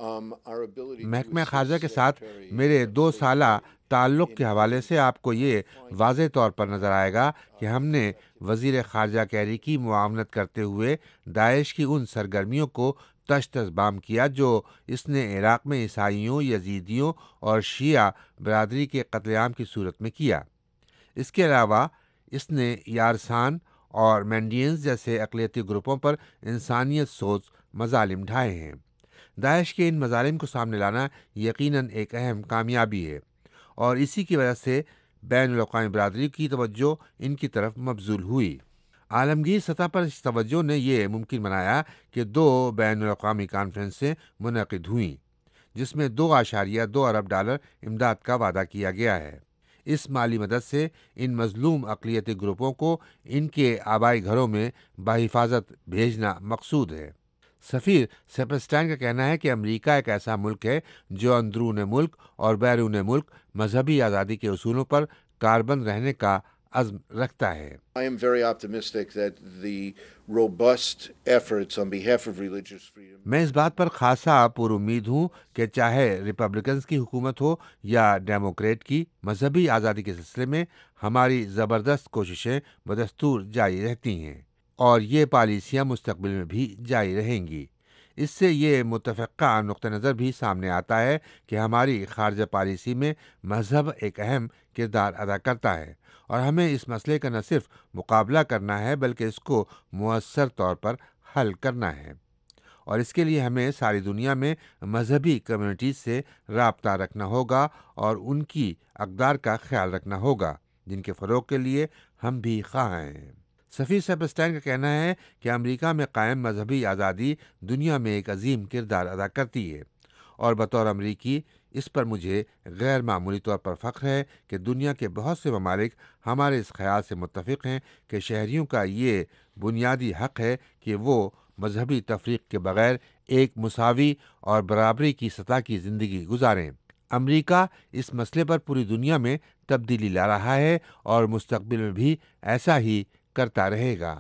our ability محکمہ خارجہ کے ساتھ میرے 2 سالہ تعلق کے حوالے سے آپ کو یہ واضح طور پر نظر آئے گا کہ ہم نے وزیر خارجہ کیری کی معاونت کرتے ہوئے داعش کی ان سرگرمیوں کو تشت بام کیا جو اس نے عراق میں عیسائیوں، یزیدیوں اور شیعہ برادری کے قتل عام کی صورت میں کیا. اس کے علاوہ اس نے یارسان اور مینڈینز جیسے اقلیتی گروپوں پر انسانیت سوز مظالم ڈھائے ہیں. داعش کے ان مظالم کو سامنے لانا یقیناً ایک اہم کامیابی ہے اور اسی کی وجہ سے بین الاقوامی برادری کی توجہ ان کی طرف مبذول ہوئی. عالمگیر سطح پر اس توجہ نے یہ ممکن بنایا کہ 2 بین الاقوامی کانفرنسیں منعقد ہوئیں جس میں $2.2 ارب امداد کا وعدہ کیا گیا ہے. اس مالی مدد سے ان مظلوم اقلیتی گروپوں کو ان کے آبائی گھروں میں بحفاظت بھیجنا مقصود ہے. سفیر سیپسٹائن کا کہنا ہے کہ امریکہ ایک ایسا ملک ہے جو اندرون ملک اور بیرون ملک مذہبی آزادی کے اصولوں پر کاربند رہنے کا عزم رکھتا ہے. I am very optimistic that the robust efforts on behalf of religious freedom. میں اس بات پر خاصا پر امید ہوں کہ چاہے ریپبلکنز کی حکومت ہو یا ڈیموکریٹ کی، مذہبی آزادی کے سلسلے میں ہماری زبردست کوششیں بدستور جاری رہتی ہیں اور یہ پالیسیاں مستقبل میں بھی جاری رہیں گی. اس سے یہ متفقہ نقطہ نظر بھی سامنے آتا ہے کہ ہماری خارجہ پالیسی میں مذہب ایک اہم کردار ادا کرتا ہے اور ہمیں اس مسئلے کا نہ صرف مقابلہ کرنا ہے بلکہ اس کو مؤثر طور پر حل کرنا ہے. اور اس کے لیے ہمیں ساری دنیا میں مذہبی کمیونٹیز سے رابطہ رکھنا ہوگا اور ان کی اقدار کا خیال رکھنا ہوگا جن کے فروغ کے لیے ہم بھی خواہاں ہیں. سفیر سیپسٹائن کا کہنا ہے کہ امریکہ میں قائم مذہبی آزادی دنیا میں ایک عظیم کردار ادا کرتی ہے اور بطور امریکی اس پر مجھے غیر معمولی طور پر فخر ہے کہ دنیا کے بہت سے ممالک ہمارے اس خیال سے متفق ہیں کہ شہریوں کا یہ بنیادی حق ہے کہ وہ مذہبی تفریق کے بغیر ایک مساوی اور برابری کی سطح کی زندگی گزاریں. امریکہ اس مسئلے پر پوری دنیا میں تبدیلی لا رہا ہے اور مستقبل میں بھی ایسا ہی کرتا رہے گا.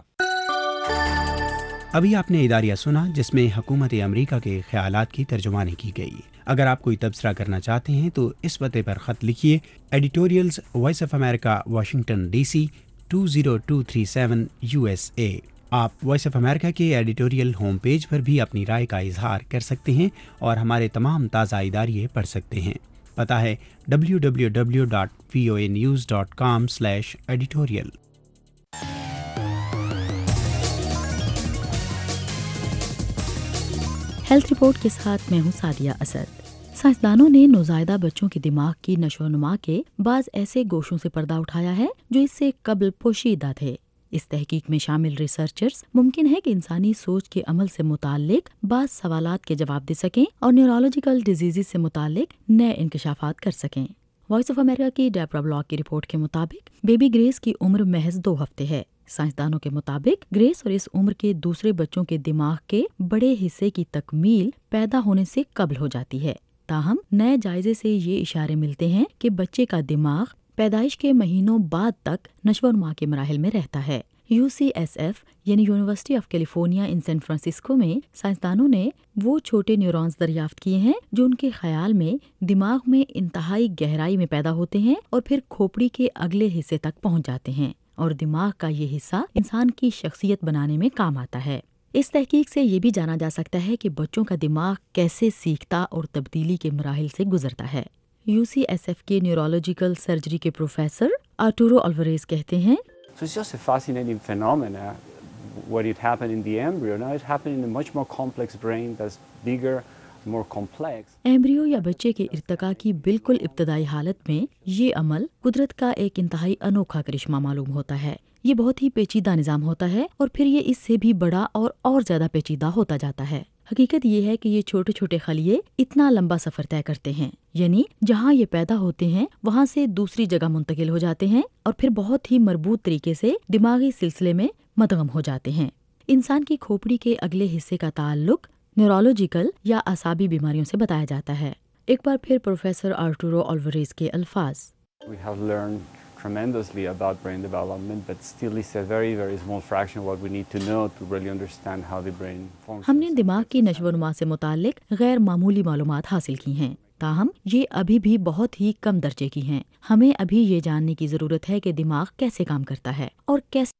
ابھی آپ نے اداریہ سنا جس میں حکومت امریکہ کے خیالات کی ترجمانی کی گئی. اگر آپ کوئی تبصرہ کرنا چاہتے ہیں تو اس پتے پر خط لکھیے: editorials voice of America, Washington DC 20237 USA. آپ وائس آف امریکہ کے ایڈیٹوریل ہوم پیج پر بھی اپنی رائے کا اظہار کر سکتے ہیں اور ہمارے تمام تازہ اداریے پڑھ سکتے ہیں. پتہ ہے www.voanews.com/editorial. ہیلتھ رپورٹ کے ساتھ میں ہوں سعدیہ اسد. سائنسدانوں نے نوزائیدہ بچوں کے دماغ کی نشو و نما کے بعض ایسے گوشوں سے پردہ اٹھایا ہے جو اس سے قبل پوشیدہ تھے. اس تحقیق میں شامل ریسرچرز ممکن ہے کہ انسانی سوچ کے عمل سے متعلق بعض سوالات کے جواب دے سکیں اور نیورولوجیکل ڈیزیز سے متعلق نئے انکشافات کر سکیں. وائس آف امریکہ کی ڈیبرا بلاک کی رپورٹ کے مطابق بیبی گریس کی عمر محض 2 ہفتے ہے. سائنسدانوں کے مطابق گریس اور اس عمر کے دوسرے بچوں کے دماغ کے بڑے حصے کی تکمیل پیدا ہونے سے قبل ہو جاتی ہے. تاہم نئے جائزے سے یہ اشارے ملتے ہیں کہ بچے کا دماغ پیدائش کے مہینوں بعد تک نشو و نما کے مراحل میں رہتا ہے. UCSF یعنی university of California in San Francisco میں سائنسدانوں نے وہ چھوٹے نیورونز دریافت کیے ہیں جو ان کے خیال میں دماغ میں انتہائی گہرائی میں پیدا ہوتے ہیں اور پھر کھوپڑی کے اگلے حصے تک پہنچ جاتے ہیں اور دماغ کا یہ حصہ انسان کی شخصیت بنانے میں کام آتا ہے. اس تحقیق سے یہ بھی جانا جا سکتا ہے کہ بچوں کا دماغ کیسے سیکھتا اور تبدیلی کے مراحل سے گزرتا ہے. UCSF کے نیورولوجیکل سرجری کے پروفیسر آرٹورو الوریز کہتے ہیں So it's just a fascinating phenomena what it happened in the embryo. Now it's happening in a much more complex brain that's bigger, more complex. Embryo یا بچے کے ارتقاء کی بالکل ابتدائی حالت میں یہ عمل قدرت کا ایک انتہائی انوکھا کرشمہ معلوم ہوتا ہے. یہ بہت ہی پیچیدہ نظام ہوتا ہے اور پھر یہ اس سے بھی بڑا اور زیادہ پیچیدہ ہوتا جاتا ہے. حقیقت یہ ہے کہ یہ چھوٹے چھوٹے خلیے اتنا لمبا سفر طے کرتے ہیں، یعنی جہاں یہ پیدا ہوتے ہیں وہاں سے دوسری جگہ منتقل ہو جاتے ہیں اور پھر بہت ہی مربوط طریقے سے دماغی سلسلے میں مدغم ہو جاتے ہیں. इंसान की खोपड़ी के अगले हिस्से का ताल्लुक न्यूरोलॉजिकल या असाबी बीमारियों से बताया जाता है। एक बार फिर प्रोफेसर आर्टुरो अल्वारेज के अल्फाज। We have learned tremendously about brain development, but still it's a very, very small fraction of what we need to know to really understand how the brain functions. हमने दिमाग की नशोनुमा से मुतालिक गैर मामूली मालूमात हासिल की हैं, ताहम ये अभी भी बहुत ही कम दर्जे की हैं। हमें अभी ये जानने की ज़रूरत है कि दिमाग कैसे काम करता है और कैसे।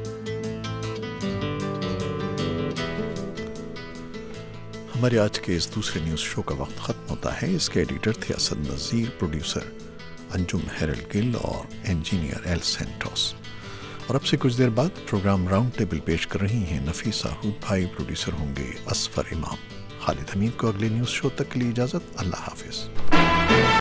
हमारे आज के इस दूसरे न्यूज़ शो का वक्त ख़त्म होता है। इसके एडिटर थे असद नज़ीर, प्रोड्यूसर अंजुम हेरल गिल और इंजीनियर एल सेंटोस। और अब से कुछ देर बाद प्रोग्राम राउंड टेबल पेश कर रही हैं नफीसा हूद भाई, प्रोड्यूसर होंगे असफर इमाम। खालिद हमीद को अगले न्यूज़ शो तक के लिए इजाज़त। अल्लाह हाफिज़।